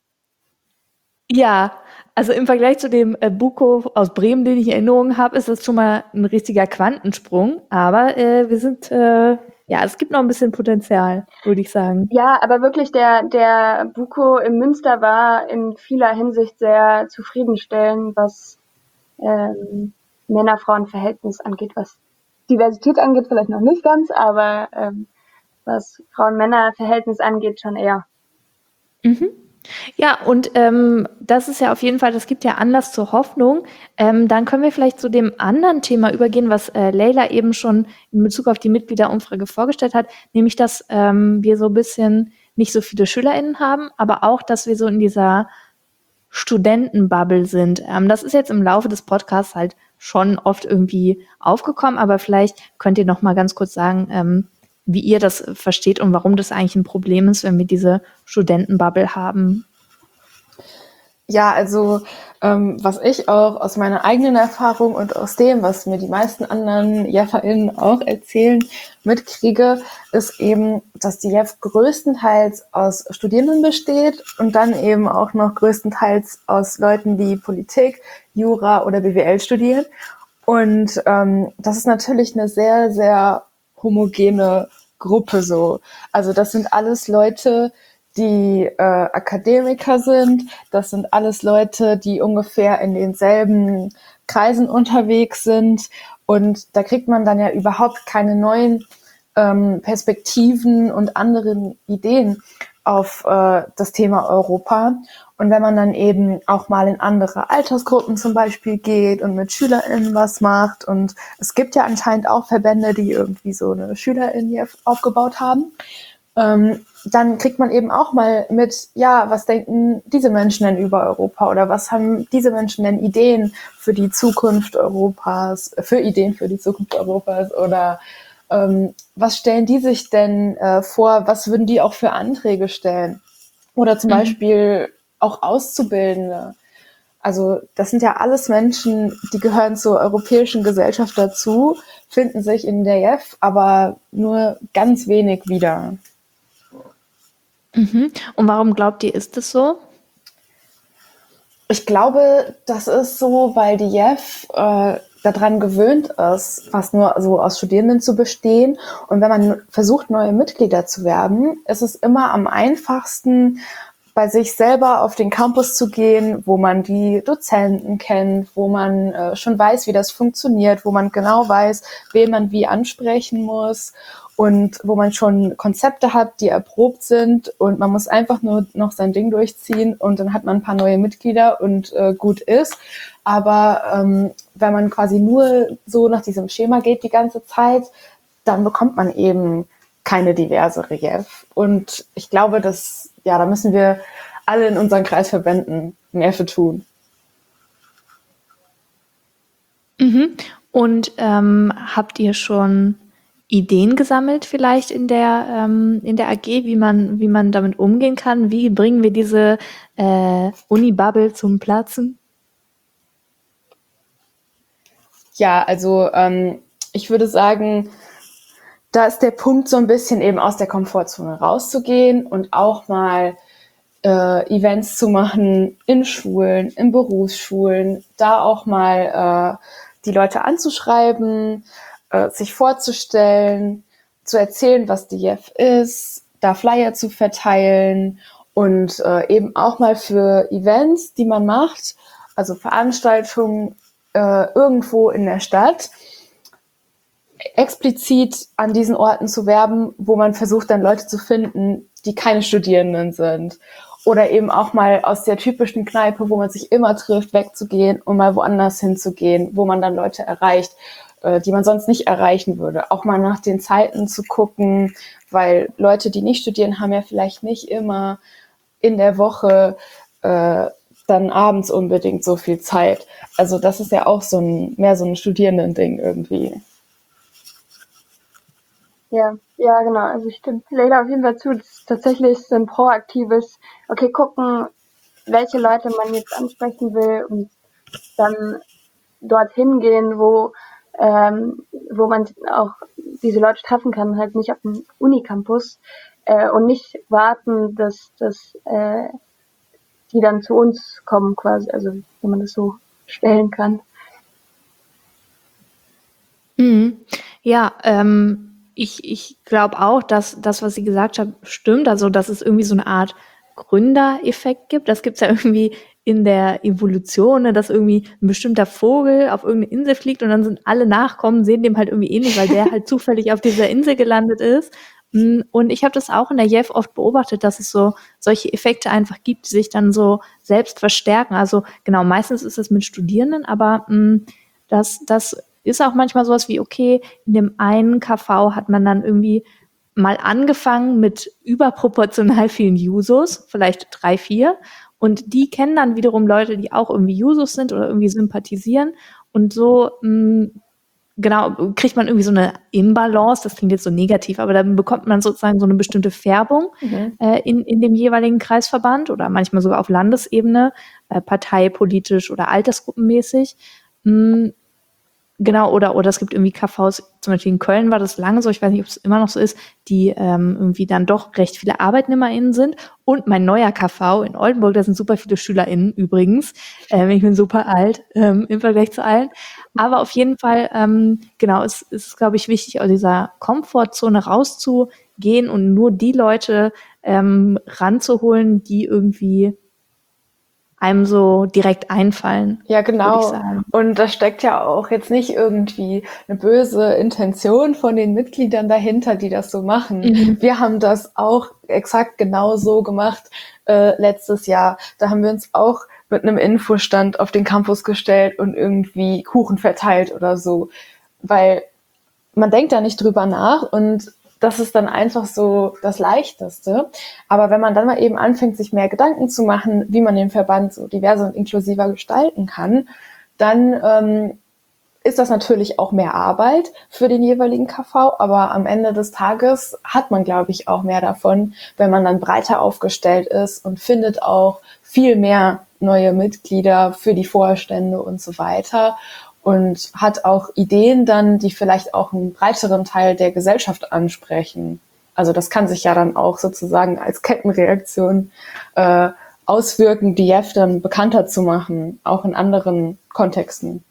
ja, also im Vergleich zu dem äh, Buko aus Bremen, den ich in Erinnerung habe, ist das schon mal ein richtiger Quantensprung. Aber äh, wir sind, äh, ja, es gibt noch ein bisschen Potenzial, würde ich sagen. Ja, aber wirklich der, der Buko in Münster war in vieler Hinsicht sehr zufriedenstellend, was ähm, Männer-Frauen-Verhältnis angeht, was Diversität angeht, vielleicht noch nicht ganz, aber ähm, was Frauen-Männer-Verhältnis angeht, schon eher. Mhm. Ja, und ähm, das ist ja auf jeden Fall, das gibt ja Anlass zur Hoffnung. Ähm, dann können wir vielleicht zu dem anderen Thema übergehen, was äh, Leila eben schon in Bezug auf die Mitgliederumfrage vorgestellt hat, nämlich, dass ähm, wir so ein bisschen nicht so viele SchülerInnen haben, aber auch, dass wir so in dieser Studentenbubble sind. Ähm, das ist jetzt im Laufe des Podcasts halt schon oft irgendwie aufgekommen, aber vielleicht könnt ihr noch mal ganz kurz sagen, ähm, wie ihr das versteht und warum das eigentlich ein Problem ist, wenn wir diese Studentenbubble haben. Ja, also ähm, was ich auch aus meiner eigenen Erfahrung und aus dem, was mir die meisten anderen JefferInnen auch erzählen, mitkriege, ist eben, dass die Jeff größtenteils aus Studierenden besteht und dann eben auch noch größtenteils aus Leuten, die Politik, Jura oder B W L studieren. Und ähm, das ist natürlich eine sehr, sehr homogene Gruppe so. Also das sind alles Leute, die äh, Akademiker sind. Das sind alles Leute, die ungefähr in denselben Kreisen unterwegs sind. Und da kriegt man dann ja überhaupt keine neuen ähm, Perspektiven und anderen Ideen auf äh, das Thema Europa. Und wenn man dann eben auch mal in andere Altersgruppen zum Beispiel geht und mit SchülerInnen was macht, und es gibt ja anscheinend auch Verbände, die irgendwie so eine SchülerInnen hier aufgebaut haben, ähm, dann kriegt man eben auch mal mit, ja, was denken diese Menschen denn über Europa oder was haben diese Menschen denn Ideen für die Zukunft Europas, für Ideen für die Zukunft Europas oder ähm, was stellen die sich denn äh, vor, was würden die auch für Anträge stellen? Oder zum mhm. Beispiel auch Auszubildende. Also das sind ja alles Menschen, die gehören zur europäischen Gesellschaft dazu, finden sich in der Jeff aber nur ganz wenig wieder. Mhm. Und warum glaubt ihr, ist das so? Ich glaube, das ist so, weil die Jeff äh, daran gewöhnt ist, fast nur so aus Studierenden zu bestehen. Und wenn man versucht, neue Mitglieder zu werben, ist es immer am einfachsten, bei sich selber auf den Campus zu gehen, wo man die Dozenten kennt, wo man äh, schon weiß, wie das funktioniert, wo man genau weiß, wen man wie ansprechen muss und wo man schon Konzepte hat, die erprobt sind und man muss einfach nur noch sein Ding durchziehen und dann hat man ein paar neue Mitglieder und äh, gut ist. Aber ähm, wenn man quasi nur so nach diesem Schema geht die ganze Zeit, dann bekommt man eben keine diverse Jeff. Und ich glaube, dass ja, da müssen wir alle in unseren Kreisverbänden mehr für tun. Mhm. Und ähm, habt ihr schon Ideen gesammelt vielleicht in der ähm, in der A G, wie man wie man damit umgehen kann? Wie bringen wir diese äh, Uni-Bubble zum Platzen? Ja, also ähm, ich würde sagen, da ist der Punkt so ein bisschen eben aus der Komfortzone rauszugehen und auch mal äh, Events zu machen in Schulen, in Berufsschulen, da auch mal äh, die Leute anzuschreiben, äh, sich vorzustellen, zu erzählen, was die Jeff ist, da Flyer zu verteilen und äh, eben auch mal für Events, die man macht, also Veranstaltungen äh, irgendwo in der Stadt, explizit an diesen Orten zu werben, wo man versucht, dann Leute zu finden, die keine Studierenden sind. Oder eben auch mal aus der typischen Kneipe, wo man sich immer trifft, wegzugehen und mal woanders hinzugehen, wo man dann Leute erreicht. äh, die man sonst nicht erreichen würde. Auch mal nach den Zeiten zu gucken, weil Leute, die nicht studieren, haben ja vielleicht nicht immer in der Woche äh, dann abends unbedingt so viel Zeit. Also das ist ja auch so ein mehr so ein Studierenden-Ding irgendwie. Ja, ja, genau. Also ich stimme Leila auf jeden Fall zu. Das ist tatsächlich so ein proaktives, okay, gucken, welche Leute man jetzt ansprechen will und dann dorthin gehen, wo, ähm, wo man auch diese Leute treffen kann, halt nicht auf dem Unicampus äh, und nicht warten, dass, dass äh, die dann zu uns kommen quasi, also wenn man das so stellen kann. Mhm. Ja, ähm, ich, ich glaube auch, dass das, was sie gesagt hat, stimmt. Also, dass es irgendwie so eine Art Gründereffekt gibt. Das gibt's ja irgendwie in der Evolution, ne, dass irgendwie ein bestimmter Vogel auf irgendeine Insel fliegt und dann sind alle Nachkommen, sehen dem halt irgendwie ähnlich, weil der halt zufällig auf dieser Insel gelandet ist. Mm, Und ich habe das auch in der J E F oft beobachtet, dass es so solche Effekte einfach gibt, die sich dann so selbst verstärken. Also genau, meistens ist es mit Studierenden, aber mh, das, das ist auch manchmal sowas wie, okay, in dem einen K V hat man dann irgendwie mal angefangen mit überproportional vielen Jusos, vielleicht drei, vier. Und die kennen dann wiederum Leute, die auch irgendwie Jusos sind oder irgendwie sympathisieren. Und so, mh, genau, kriegt man irgendwie so eine Imbalance. Das klingt jetzt so negativ, aber dann bekommt man sozusagen so eine bestimmte Färbung Mhm. äh, in, in dem jeweiligen Kreisverband oder manchmal sogar auf Landesebene, äh, parteipolitisch oder altersgruppenmäßig. Mh, Genau, oder, oder es gibt irgendwie K Vs, zum Beispiel in Köln war das lange so, ich weiß nicht, ob es immer noch so ist, die ähm, irgendwie dann doch recht viele ArbeitnehmerInnen sind. Und mein neuer K V in Oldenburg, da sind super viele SchülerInnen übrigens. Ähm, ich bin super alt ähm, im Vergleich zu allen. Aber auf jeden Fall, ähm, genau, es ist, glaube ich, wichtig, aus dieser Komfortzone rauszugehen und nur die Leute ähm, ranzuholen, die irgendwie einem so direkt einfallen, Ja, würde ich genau. sagen. Und da steckt ja auch jetzt nicht irgendwie eine böse Intention von den Mitgliedern dahinter, die das so machen. Mhm. Wir haben das auch exakt genau so gemacht äh, letztes Jahr. Da haben wir uns auch mit einem Infostand auf den Campus gestellt und irgendwie Kuchen verteilt oder so. Weil man denkt da nicht drüber nach und das ist dann einfach so das Leichteste. Aber wenn man dann mal eben anfängt, sich mehr Gedanken zu machen, wie man den Verband so diverser und inklusiver gestalten kann, dann ähm, ist das natürlich auch mehr Arbeit für den jeweiligen K V, aber am Ende des Tages hat man, glaube ich, auch mehr davon, wenn man dann breiter aufgestellt ist und findet auch viel mehr neue Mitglieder für die Vorstände und so weiter und hat auch Ideen dann, die vielleicht auch einen breiteren Teil der Gesellschaft ansprechen. Also das kann sich ja dann auch sozusagen als Kettenreaktion äh, auswirken, die J E F dann bekannter zu machen, auch in anderen Kontexten.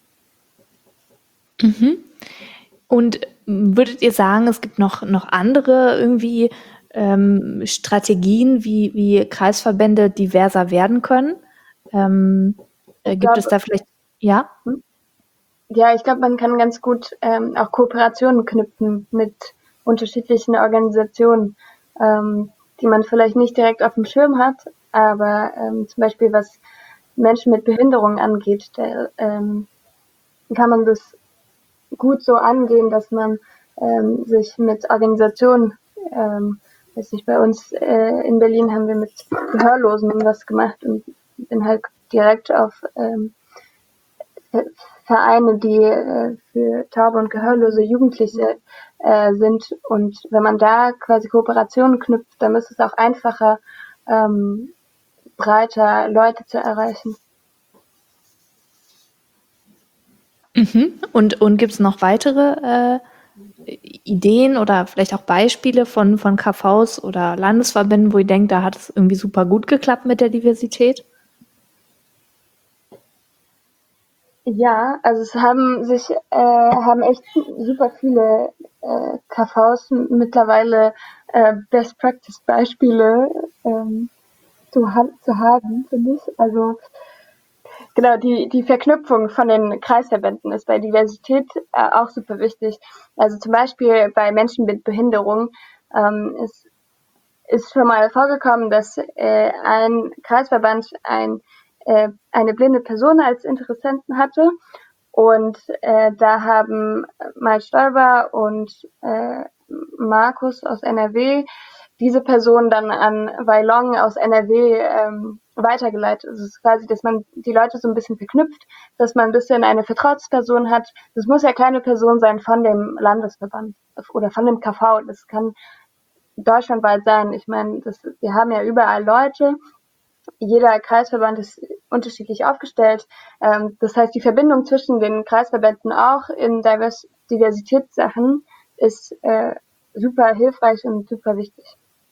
Mhm. Und würdet ihr sagen, es gibt noch, noch andere irgendwie ähm, Strategien, wie, wie Kreisverbände diverser werden können? Ähm, äh, Ich gibt es glaube, da vielleicht, ja? ja, ich glaube, man kann ganz gut ähm, auch Kooperationen knüpfen mit unterschiedlichen Organisationen, ähm, die man vielleicht nicht direkt auf dem Schirm hat, aber ähm, zum Beispiel was Menschen mit Behinderung angeht, da ähm, kann man das gut so angehen, dass man ähm, sich mit Organisationen, ähm, weiß nicht, bei uns äh, in Berlin haben wir mit Gehörlosen was gemacht und bin halt direkt auf ähm, Vereine, die äh, für taube und gehörlose Jugendliche äh, sind. Und wenn man da quasi Kooperationen knüpft, dann ist es auch einfacher, ähm, breiter Leute zu erreichen. Mhm. Und, und gibt es noch weitere äh, Ideen oder vielleicht auch Beispiele von, von K Vs oder Landesverbänden, wo ihr denkt, da hat es irgendwie super gut geklappt mit der Diversität? Ja, also es haben sich äh, haben echt super viele äh, K Vs m- mittlerweile äh, Best Practice Beispiele ähm, zu, ha zu haben, finde ich. Also genau, die, die Verknüpfung von den Kreisverbänden ist bei Diversität äh, auch super wichtig. Also zum Beispiel bei Menschen mit Behinderung ähm, ist, ist schon mal vorgekommen, dass äh, ein Kreisverband ein, äh, eine blinde Person als Interessenten hatte Und äh, da haben Mike Stoiber und äh, Markus aus N R W diese Person dann an Wai Long aus N R W ähm, weitergeleitet. Also es ist quasi, dass man die Leute so ein bisschen verknüpft, dass man ein bisschen eine Vertrauensperson hat. Das muss ja keine Person sein von dem Landesverband oder von dem K V. Das kann deutschlandweit sein. Ich meine, das, wir haben ja überall Leute. Jeder Kreisverband ist unterschiedlich aufgestellt. Ähm, das heißt, die Verbindung zwischen den Kreisverbänden auch in Divers- Diversitätssachen ist äh, super hilfreich und super wichtig.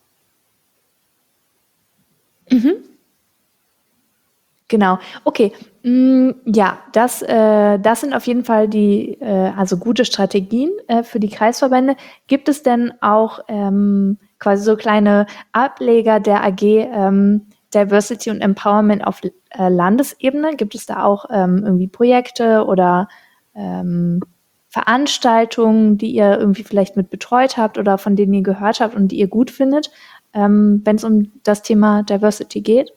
Mhm. Genau. Okay. Mm, ja, das, äh, das sind auf jeden Fall die, äh, also gute Strategien äh, für die Kreisverbände. Gibt es denn auch ähm, quasi so kleine Ableger der A G ähm, Diversity und Empowerment auf äh, Landesebene? Gibt es da auch ähm, irgendwie Projekte oder ähm, Veranstaltungen, die ihr irgendwie vielleicht mit betreut habt oder von denen ihr gehört habt und die ihr gut findet, ähm, wenn es um das Thema Diversity geht?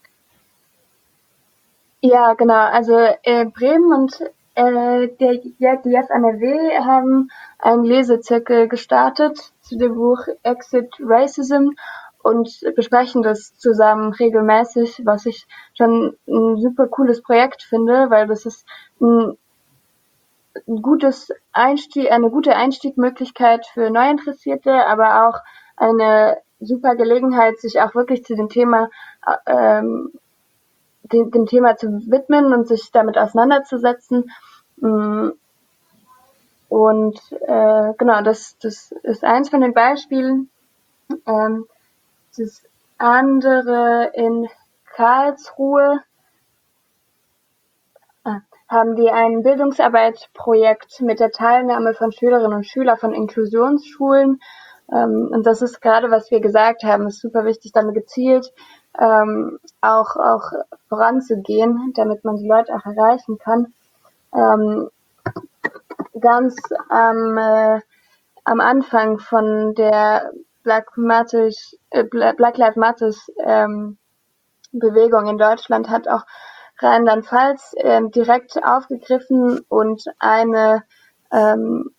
Ja, genau. Also äh, Bremen und äh, der ja, die J N R W haben einen Lesezirkel gestartet zu dem Buch Exit Racism und besprechen das zusammen regelmäßig, was ich schon ein super cooles Projekt finde, weil das ist ein, ein gutes Einstieg, eine gute Einstiegmöglichkeit für Neuinteressierte, aber auch eine super Gelegenheit, sich auch wirklich zu dem Thema ähm, dem, dem Thema zu widmen und sich damit auseinanderzusetzen. Und äh, genau, das, das ist eins von den Beispielen. Ähm, das andere in Karlsruhe äh, haben die ein Bildungsarbeitsprojekt mit der Teilnahme von Schülerinnen und Schülern von Inklusionsschulen. Ähm, und das ist gerade, was wir gesagt haben, ist super wichtig, damit gezielt ähm, auch, auch voranzugehen, damit man die Leute auch erreichen kann. Ähm, ganz am, äh, am Anfang von der Black, Matters, äh, Black Lives Matter ähm, Bewegung in Deutschland hat auch Rheinland-Pfalz äh, direkt aufgegriffen und eine ähm,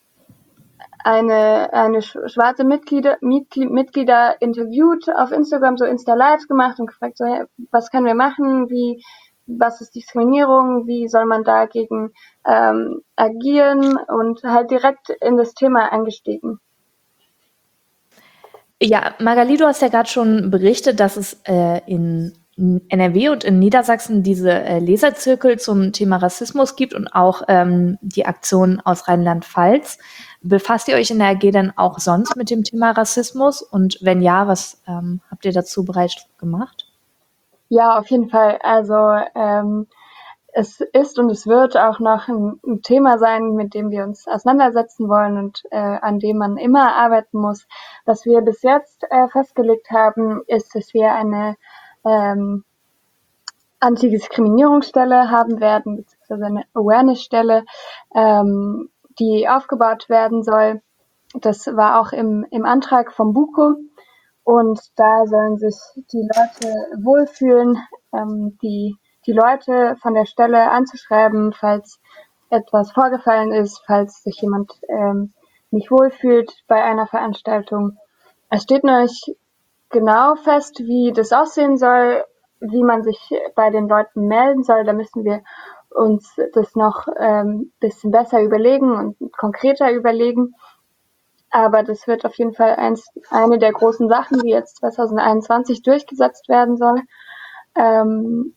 eine eine schwarze Mitglieder Mitglied, Mitglieder interviewt auf Instagram, so Insta-Lives gemacht und gefragt, so, hey, was können wir machen, wie was ist Diskriminierung, wie soll man dagegen ähm, agieren und halt direkt in das Thema eingestiegen. Ja, Magali, du hast ja gerade schon berichtet, dass es äh, in N R W und in Niedersachsen diese äh, Leserzirkel zum Thema Rassismus gibt und auch ähm, die Aktion aus Rheinland-Pfalz. Befasst ihr euch in der A G denn auch sonst mit dem Thema Rassismus? Und wenn ja, was ähm, habt ihr dazu bereits gemacht? Ja, auf jeden Fall. Also ähm, es ist und es wird auch noch ein, ein Thema sein, mit dem wir uns auseinandersetzen wollen und äh, an dem man immer arbeiten muss. Was wir bis jetzt äh, festgelegt haben, ist, dass wir eine ähm, Antidiskriminierungsstelle haben werden, beziehungsweise eine Awareness-Stelle, ähm, die aufgebaut werden soll. Das war auch im, im Antrag vom BUKO. Und da sollen sich die Leute wohlfühlen, ähm, die, die Leute von der Stelle anzuschreiben, falls etwas vorgefallen ist, falls sich jemand ähm, nicht wohlfühlt bei einer Veranstaltung. Es steht noch nicht genau fest, wie das aussehen soll, wie man sich bei den Leuten melden soll. Da müssen wir uns das noch ähm, bisschen besser überlegen und konkreter überlegen. Aber das wird auf jeden Fall eins, eine der großen Sachen, die jetzt zwanzig einundzwanzig durchgesetzt werden soll. Ähm,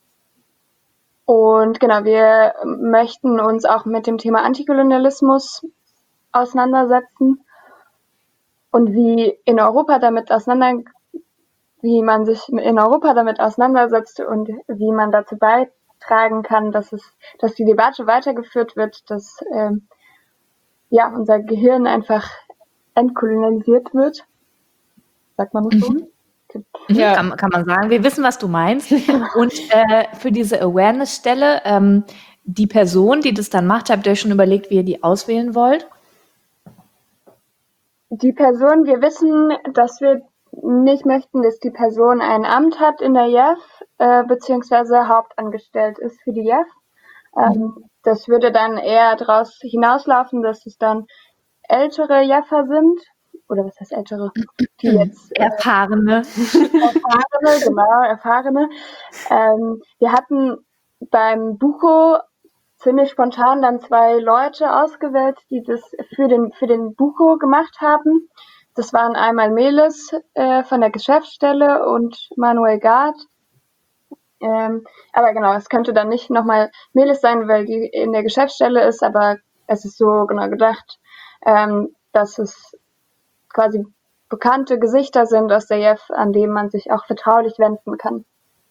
und genau, wir möchten uns auch mit dem Thema Antikolonialismus auseinandersetzen und wie in Europa damit auseinander, wie man sich in Europa damit auseinandersetzt und wie man dazu beitragen kann, dass es, dass die Debatte weitergeführt wird, dass ähm, ja unser Gehirn einfach entkolonialisiert wird. Sagt man das so? Mhm. Ja. Kann, kann man sagen. Wir wissen, was du meinst. Und äh, für diese Awareness-Stelle, ähm, die Person, die das dann macht, habt ihr euch schon überlegt, wie ihr die auswählen wollt? Die Person, wir wissen, dass wir nicht möchten, dass die Person ein Amt hat in der J E F, äh, beziehungsweise hauptangestellt ist für die J E F. Ähm, mhm. das würde dann eher daraus hinauslaufen, dass es dann ältere Jeffer sind, oder was heißt ältere, die jetzt äh, Erfahrene. erfahrene, genau, erfahrene. Ähm, wir hatten beim Bucho ziemlich spontan dann zwei Leute ausgewählt, die das für den für den Bucho gemacht haben. Das waren einmal Melis äh, von der Geschäftsstelle und Manuel Gard. Ähm, aber genau, es könnte dann nicht nochmal Melis sein, weil die in der Geschäftsstelle ist, aber es ist so genau gedacht, ähm, dass es quasi bekannte Gesichter sind aus der J E F, an denen man sich auch vertraulich wenden kann.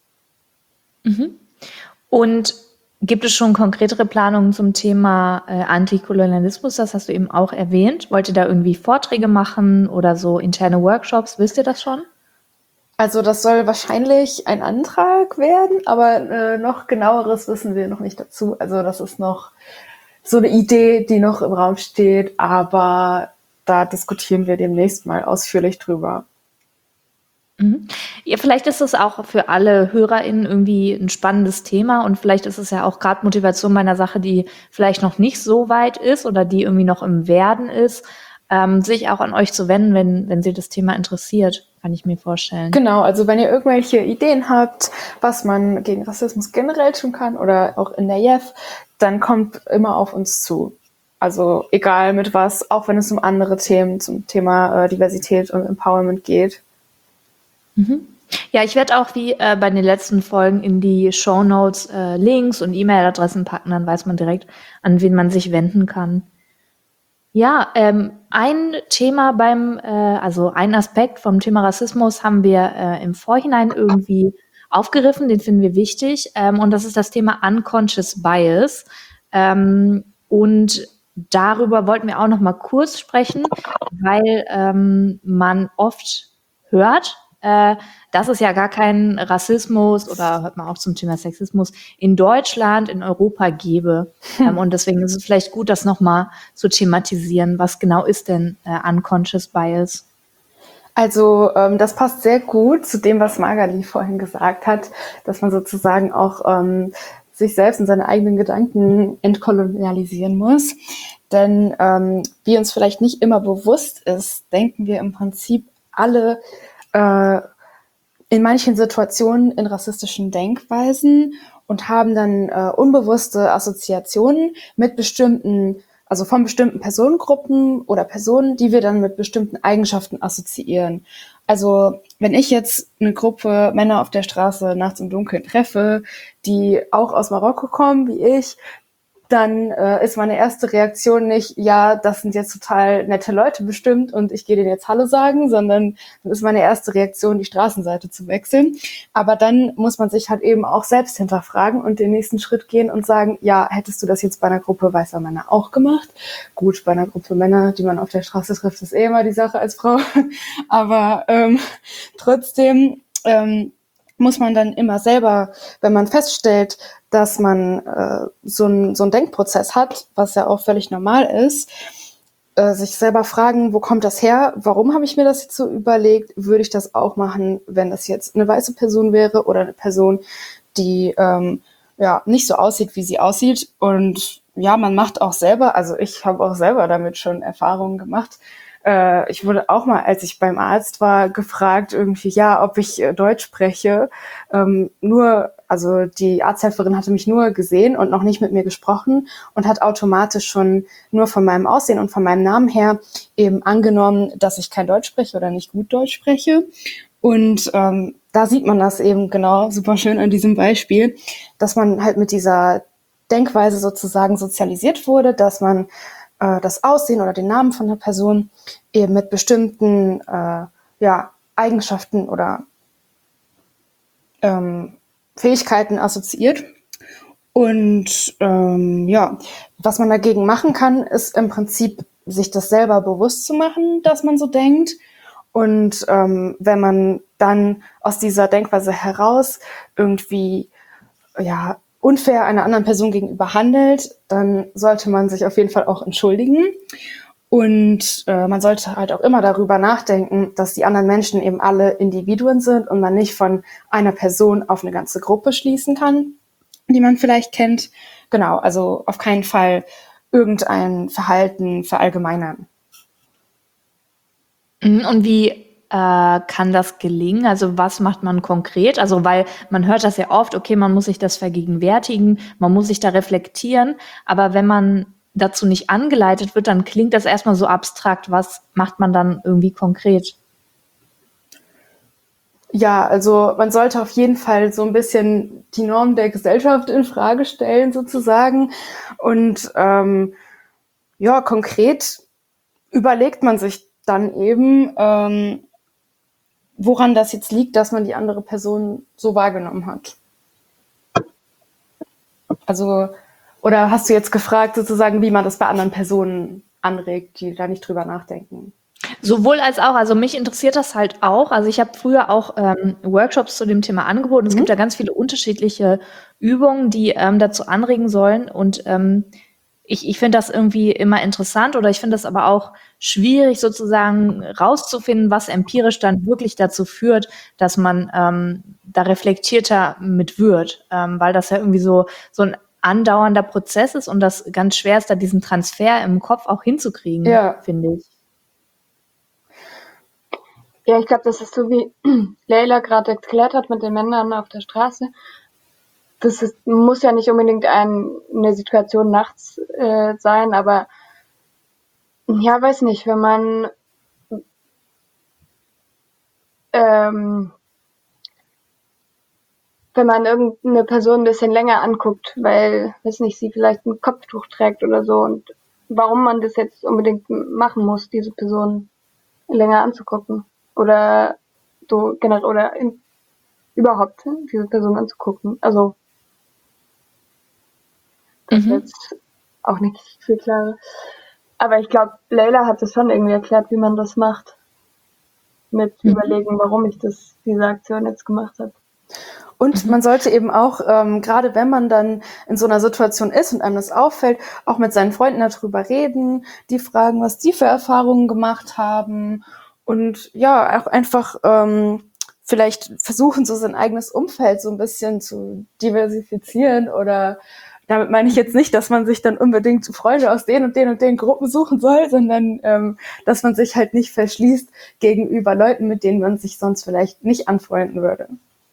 Mhm. Und gibt es schon konkretere Planungen zum Thema äh, Antikolonialismus? Das hast du eben auch erwähnt. Wollt ihr da irgendwie Vorträge machen oder so interne Workshops? Wisst ihr das schon? Also das soll wahrscheinlich ein Antrag werden, aber äh, noch genaueres wissen wir noch nicht dazu. Also das ist noch so eine Idee, die noch im Raum steht, aber da diskutieren wir demnächst mal ausführlich drüber. Mhm. Ja, vielleicht ist es auch für alle HörerInnen irgendwie ein spannendes Thema und vielleicht ist es ja auch gerade Motivation bei einer Sache, die vielleicht noch nicht so weit ist oder die irgendwie noch im Werden ist, ähm, sich auch an euch zu wenden, wenn, wenn sie das Thema interessiert, kann ich mir vorstellen. Genau, also wenn ihr irgendwelche Ideen habt, was man gegen Rassismus generell tun kann oder auch in der J E F, dann kommt immer auf uns zu. Also egal mit was, auch wenn es um andere Themen, zum Thema äh, Diversität und Empowerment geht. Mhm. Ja, ich werde auch wie äh, bei den letzten Folgen in die Shownotes äh, Links und E-Mail-Adressen packen, dann weiß man direkt, an wen man sich wenden kann. Ja, ähm, ein Thema beim, äh, also ein Aspekt vom Thema Rassismus haben wir äh, im Vorhinein irgendwie aufgegriffen, den finden wir wichtig, ähm, und das ist das Thema Unconscious Bias. Ähm, und darüber wollten wir auch noch mal kurz sprechen, weil ähm, man oft hört, äh, dass es ja gar keinen Rassismus oder hört man auch zum Thema Sexismus in Deutschland, in Europa gäbe. Ähm, und deswegen ist es vielleicht gut, das nochmal zu thematisieren. Was genau ist denn äh, Unconscious Bias? Also ähm, das passt sehr gut zu dem, was Magali vorhin gesagt hat, dass man sozusagen auch ähm, sich selbst und seine eigenen Gedanken entkolonialisieren muss. Denn ähm, wie uns vielleicht nicht immer bewusst ist, denken wir im Prinzip alle äh, in manchen Situationen in rassistischen Denkweisen und haben dann äh, unbewusste Assoziationen mit bestimmten, also von bestimmten Personengruppen oder Personen, die wir dann mit bestimmten Eigenschaften assoziieren. Also wenn ich jetzt eine Gruppe Männer auf der Straße nachts im Dunkeln treffe, die auch aus Marokko kommen wie ich, dann äh, ist meine erste Reaktion nicht, ja, das sind jetzt total nette Leute bestimmt und ich gehe denen jetzt Hallo sagen, sondern dann ist meine erste Reaktion, die Straßenseite zu wechseln. Aber dann muss man sich halt eben auch selbst hinterfragen und den nächsten Schritt gehen und sagen, ja, hättest du das jetzt bei einer Gruppe weißer Männer auch gemacht? Gut, bei einer Gruppe Männer, die man auf der Straße trifft, ist eh immer die Sache als Frau. Aber ähm, trotzdem ähm, muss man dann immer selber, wenn man feststellt, dass man äh, so ein so ein Denkprozess hat, was ja auch völlig normal ist, äh, sich selber fragen, wo kommt das her? Warum habe ich mir das jetzt so überlegt? Würde ich das auch machen, wenn das jetzt eine weiße Person wäre oder eine Person, die ähm, ja nicht so aussieht, wie sie aussieht? Und ja, man macht auch selber, also ich habe auch selber damit schon Erfahrungen gemacht. Äh, ich wurde auch mal, als ich beim Arzt war, gefragt irgendwie, ja, ob ich äh, Deutsch spreche. Ähm, nur, also die Arzthelferin hatte mich nur gesehen und noch nicht mit mir gesprochen und hat automatisch schon nur von meinem Aussehen und von meinem Namen her eben angenommen, dass ich kein Deutsch spreche oder nicht gut Deutsch spreche. Und ähm, da sieht man das eben genau super schön an diesem Beispiel, dass man halt mit dieser Denkweise sozusagen sozialisiert wurde, dass man das Aussehen oder den Namen von der Person eben mit bestimmten äh, ja, Eigenschaften oder ähm, Fähigkeiten assoziiert. Und ähm, ja, was man dagegen machen kann, ist im Prinzip sich das selber bewusst zu machen, dass man so denkt. Und ähm, wenn man dann aus dieser Denkweise heraus irgendwie ja unfair einer anderen Person gegenüber handelt, dann sollte man sich auf jeden Fall auch entschuldigen. Und äh, man sollte halt auch immer darüber nachdenken, dass die anderen Menschen eben alle Individuen sind und man nicht von einer Person auf eine ganze Gruppe schließen kann, die man vielleicht kennt. genau, also auf keinen Fall irgendein Verhalten verallgemeinern. Und wie äh, kann das gelingen? Also was macht man konkret? Also weil man hört das ja oft, okay, man muss sich das vergegenwärtigen, man muss sich da reflektieren, aber wenn man dazu nicht angeleitet wird, dann klingt das erstmal so abstrakt. Was macht man dann irgendwie konkret? Ja, also man sollte auf jeden Fall so ein bisschen die Norm der Gesellschaft in Frage stellen sozusagen. Und ähm, ja, konkret überlegt man sich dann eben, ähm, woran das jetzt liegt, dass man die andere Person so wahrgenommen hat. Also, oder hast du jetzt gefragt sozusagen, wie man das bei anderen Personen anregt, die da nicht drüber nachdenken? Sowohl als auch, also mich interessiert das halt auch. Also ich habe früher auch ähm, Workshops zu dem Thema angeboten. Es Mhm. gibt da ganz viele unterschiedliche Übungen, die ähm, dazu anregen sollen. Und ähm, ich, ich finde das irgendwie immer interessant oder ich finde das aber auch schwierig, sozusagen rauszufinden, was empirisch dann wirklich dazu führt, dass man ähm, da reflektierter mit wird, ähm, weil das ja irgendwie so, so ein andauernder Prozess ist und das ganz schwer ist, da diesen Transfer im Kopf auch hinzukriegen, Ja. finde ich. Ja, ich glaube, das ist so, wie Leila gerade erklärt hat mit den Männern auf der Straße. Das ist, muss ja nicht unbedingt ein, eine Situation nachts äh, sein, aber ja, weiß nicht, wenn man ähm, wenn man irgendeine Person ein bisschen länger anguckt, weil, weiß nicht, sie vielleicht ein Kopftuch trägt oder so und warum man das jetzt unbedingt machen muss, diese Person länger anzugucken oder so generell oder in, überhaupt diese Person anzugucken. Also das Mhm. ist jetzt auch nicht viel klarer. Aber ich glaube, Leila hat es schon irgendwie erklärt, wie man das macht. Mit Mhm. überlegen, warum ich das, diese Aktion jetzt gemacht habe. Und man sollte eben auch, ähm, gerade wenn man dann in so einer Situation ist und einem das auffällt, auch mit seinen Freunden darüber reden, die fragen, was die für Erfahrungen gemacht haben und ja, auch einfach ähm, vielleicht versuchen, so sein eigenes Umfeld so ein bisschen zu diversifizieren oder damit meine ich jetzt nicht, dass man sich dann unbedingt Freunde aus den und den und den Gruppen suchen soll, sondern ähm, dass man sich halt nicht verschließt gegenüber Leuten, mit denen man sich sonst vielleicht nicht anfreunden würde.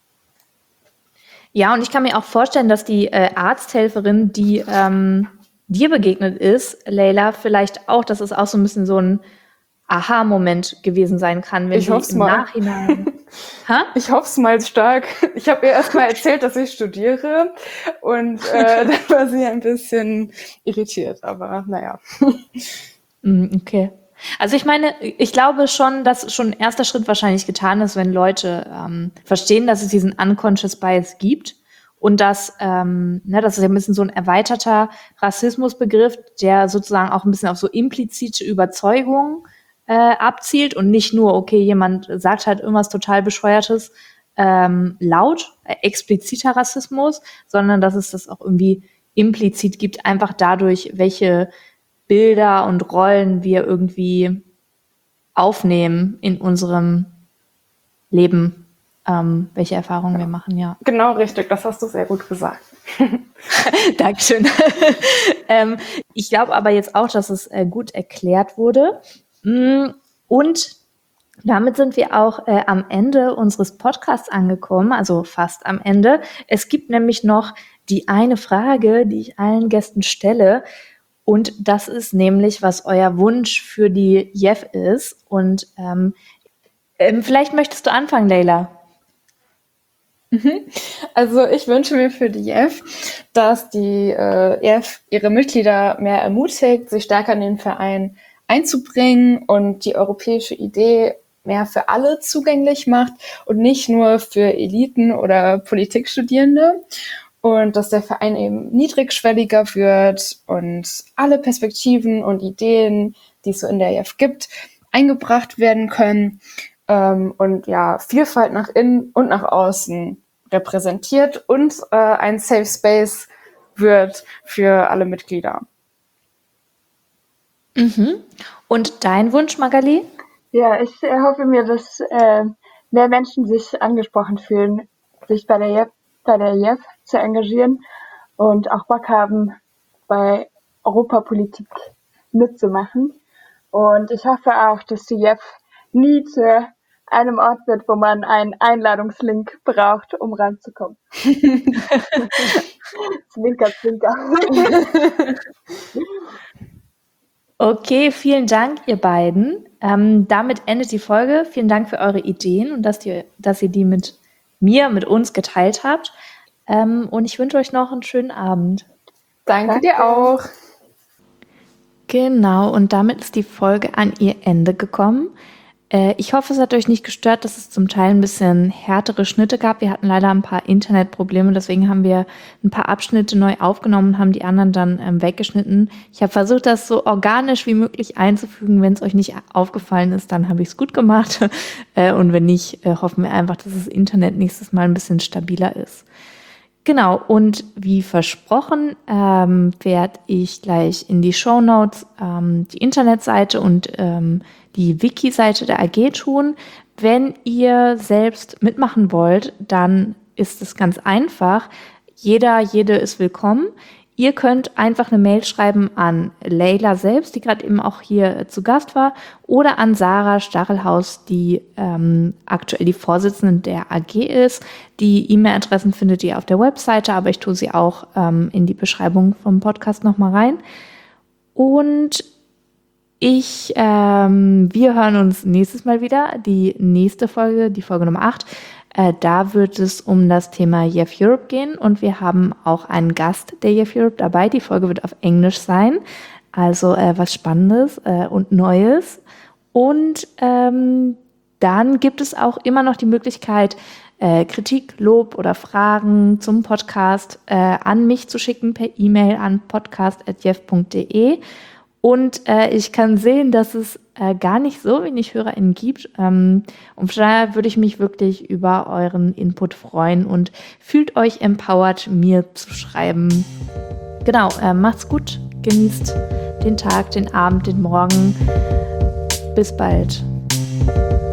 Ja, und ich kann mir auch vorstellen, dass die äh, Arzthelferin, die ähm, dir begegnet ist, Leila, vielleicht auch, dass es auch so ein bisschen so ein Aha-Moment gewesen sein kann, wenn Ich sie hoff's im mal. Nachhinein. Ha? Ich hoffe es mal stark. Ich habe ihr erst mal erzählt, dass ich studiere und äh, dann war sie ein bisschen irritiert, aber naja. Mm, okay. Also ich meine, ich glaube schon, dass schon ein erster Schritt wahrscheinlich getan ist, wenn Leute ähm, verstehen, dass es diesen Unconscious Bias gibt und dass, ähm, ne, das ist ja ein bisschen so ein erweiterter Rassismusbegriff, der sozusagen auch ein bisschen auf so implizite Überzeugungen äh, abzielt und nicht nur, okay, jemand sagt halt irgendwas total Bescheuertes ähm, laut, äh, expliziter Rassismus, sondern dass es das auch irgendwie implizit gibt, einfach dadurch, welche Bilder und Rollen wir irgendwie aufnehmen in unserem Leben, ähm, welche Erfahrungen wir machen, ja. Genau richtig, das hast du sehr gut gesagt. Dankeschön. ähm, ich glaube aber jetzt auch, dass es äh, gut erklärt wurde. Mm, Und damit sind wir auch äh, am Ende unseres Podcasts angekommen, also fast am Ende. Es gibt nämlich noch die eine Frage, die ich allen Gästen stelle. Und das ist nämlich, was euer Wunsch für die J E F ist. Und ähm, ähm, vielleicht möchtest du anfangen, Leila. Also ich wünsche mir für die J E F, dass die äh, J E F ihre Mitglieder mehr ermutigt, sich stärker in den Verein einzubringen und die europäische Idee mehr für alle zugänglich macht und nicht nur für Eliten oder Politikstudierende. Und dass der Verein eben niedrigschwelliger wird und alle Perspektiven und Ideen, die es so in der J E F gibt, eingebracht werden können. Ähm, und ja, Vielfalt nach innen und nach außen repräsentiert und äh, ein Safe Space wird für alle Mitglieder. Mhm. Und dein Wunsch, Magali? Ja, ich äh, hoffe mir, dass äh, mehr Menschen sich angesprochen fühlen, sich bei der J E F, bei der J E F zu engagieren und auch Bock haben, bei Europapolitik mitzumachen. Und ich hoffe auch, dass die J E F nie zu einem Ort wird, wo man einen Einladungslink braucht, um ranzukommen. Zwinker, zwinker. Okay, vielen Dank, ihr beiden. Ähm, damit endet die Folge. Vielen Dank für eure Ideen und dass, die, dass ihr die mit mir, mit uns geteilt habt. Ähm, und ich wünsche euch noch einen schönen Abend. Danke, Danke. dir auch. Genau, und damit ist die Folge an ihr Ende gekommen. Äh, ich hoffe, es hat euch nicht gestört, dass es zum Teil ein bisschen härtere Schnitte gab. Wir hatten leider ein paar Internetprobleme, deswegen haben wir ein paar Abschnitte neu aufgenommen und haben die anderen dann ähm, weggeschnitten. Ich habe versucht, das so organisch wie möglich einzufügen. Wenn es euch nicht aufgefallen ist, dann habe ich es gut gemacht. äh, und wenn nicht, äh, hoffen wir einfach, dass das Internet nächstes Mal ein bisschen stabiler ist. Genau, und wie versprochen ähm, werde ich gleich in die Shownotes ähm, die Internetseite und ähm, die Wiki-Seite der A G tun. Wenn ihr selbst mitmachen wollt, dann ist es ganz einfach. Jeder, jede ist willkommen. Ihr könnt einfach eine Mail schreiben an Leila selbst, die gerade eben auch hier zu Gast war, oder an Sarah Stachelhaus, die ähm, aktuell die Vorsitzende der A G ist. Die E-Mail-Adressen findet ihr auf der Webseite, aber ich tue sie auch ähm, in die Beschreibung vom Podcast nochmal rein. Und ich, ähm, wir hören uns nächstes Mal wieder. Die nächste Folge, die Folge Nummer acht, Äh, da wird es um das Thema J E F Europe gehen und wir haben auch einen Gast der J E F Europe dabei. Die Folge wird auf Englisch sein, also äh, was Spannendes äh, und Neues. Und ähm, dann gibt es auch immer noch die Möglichkeit, äh, Kritik, Lob oder Fragen zum Podcast äh, an mich zu schicken per E-Mail an podcast at j e f punkt d e. Und äh, ich kann sehen, dass es äh, gar nicht so wenig HörerInnen gibt. Ähm, und von daher würde ich mich wirklich über euren Input freuen und fühlt euch empowered, mir zu schreiben. Genau, äh, macht's gut, genießt den Tag, den Abend, den Morgen. Bis bald.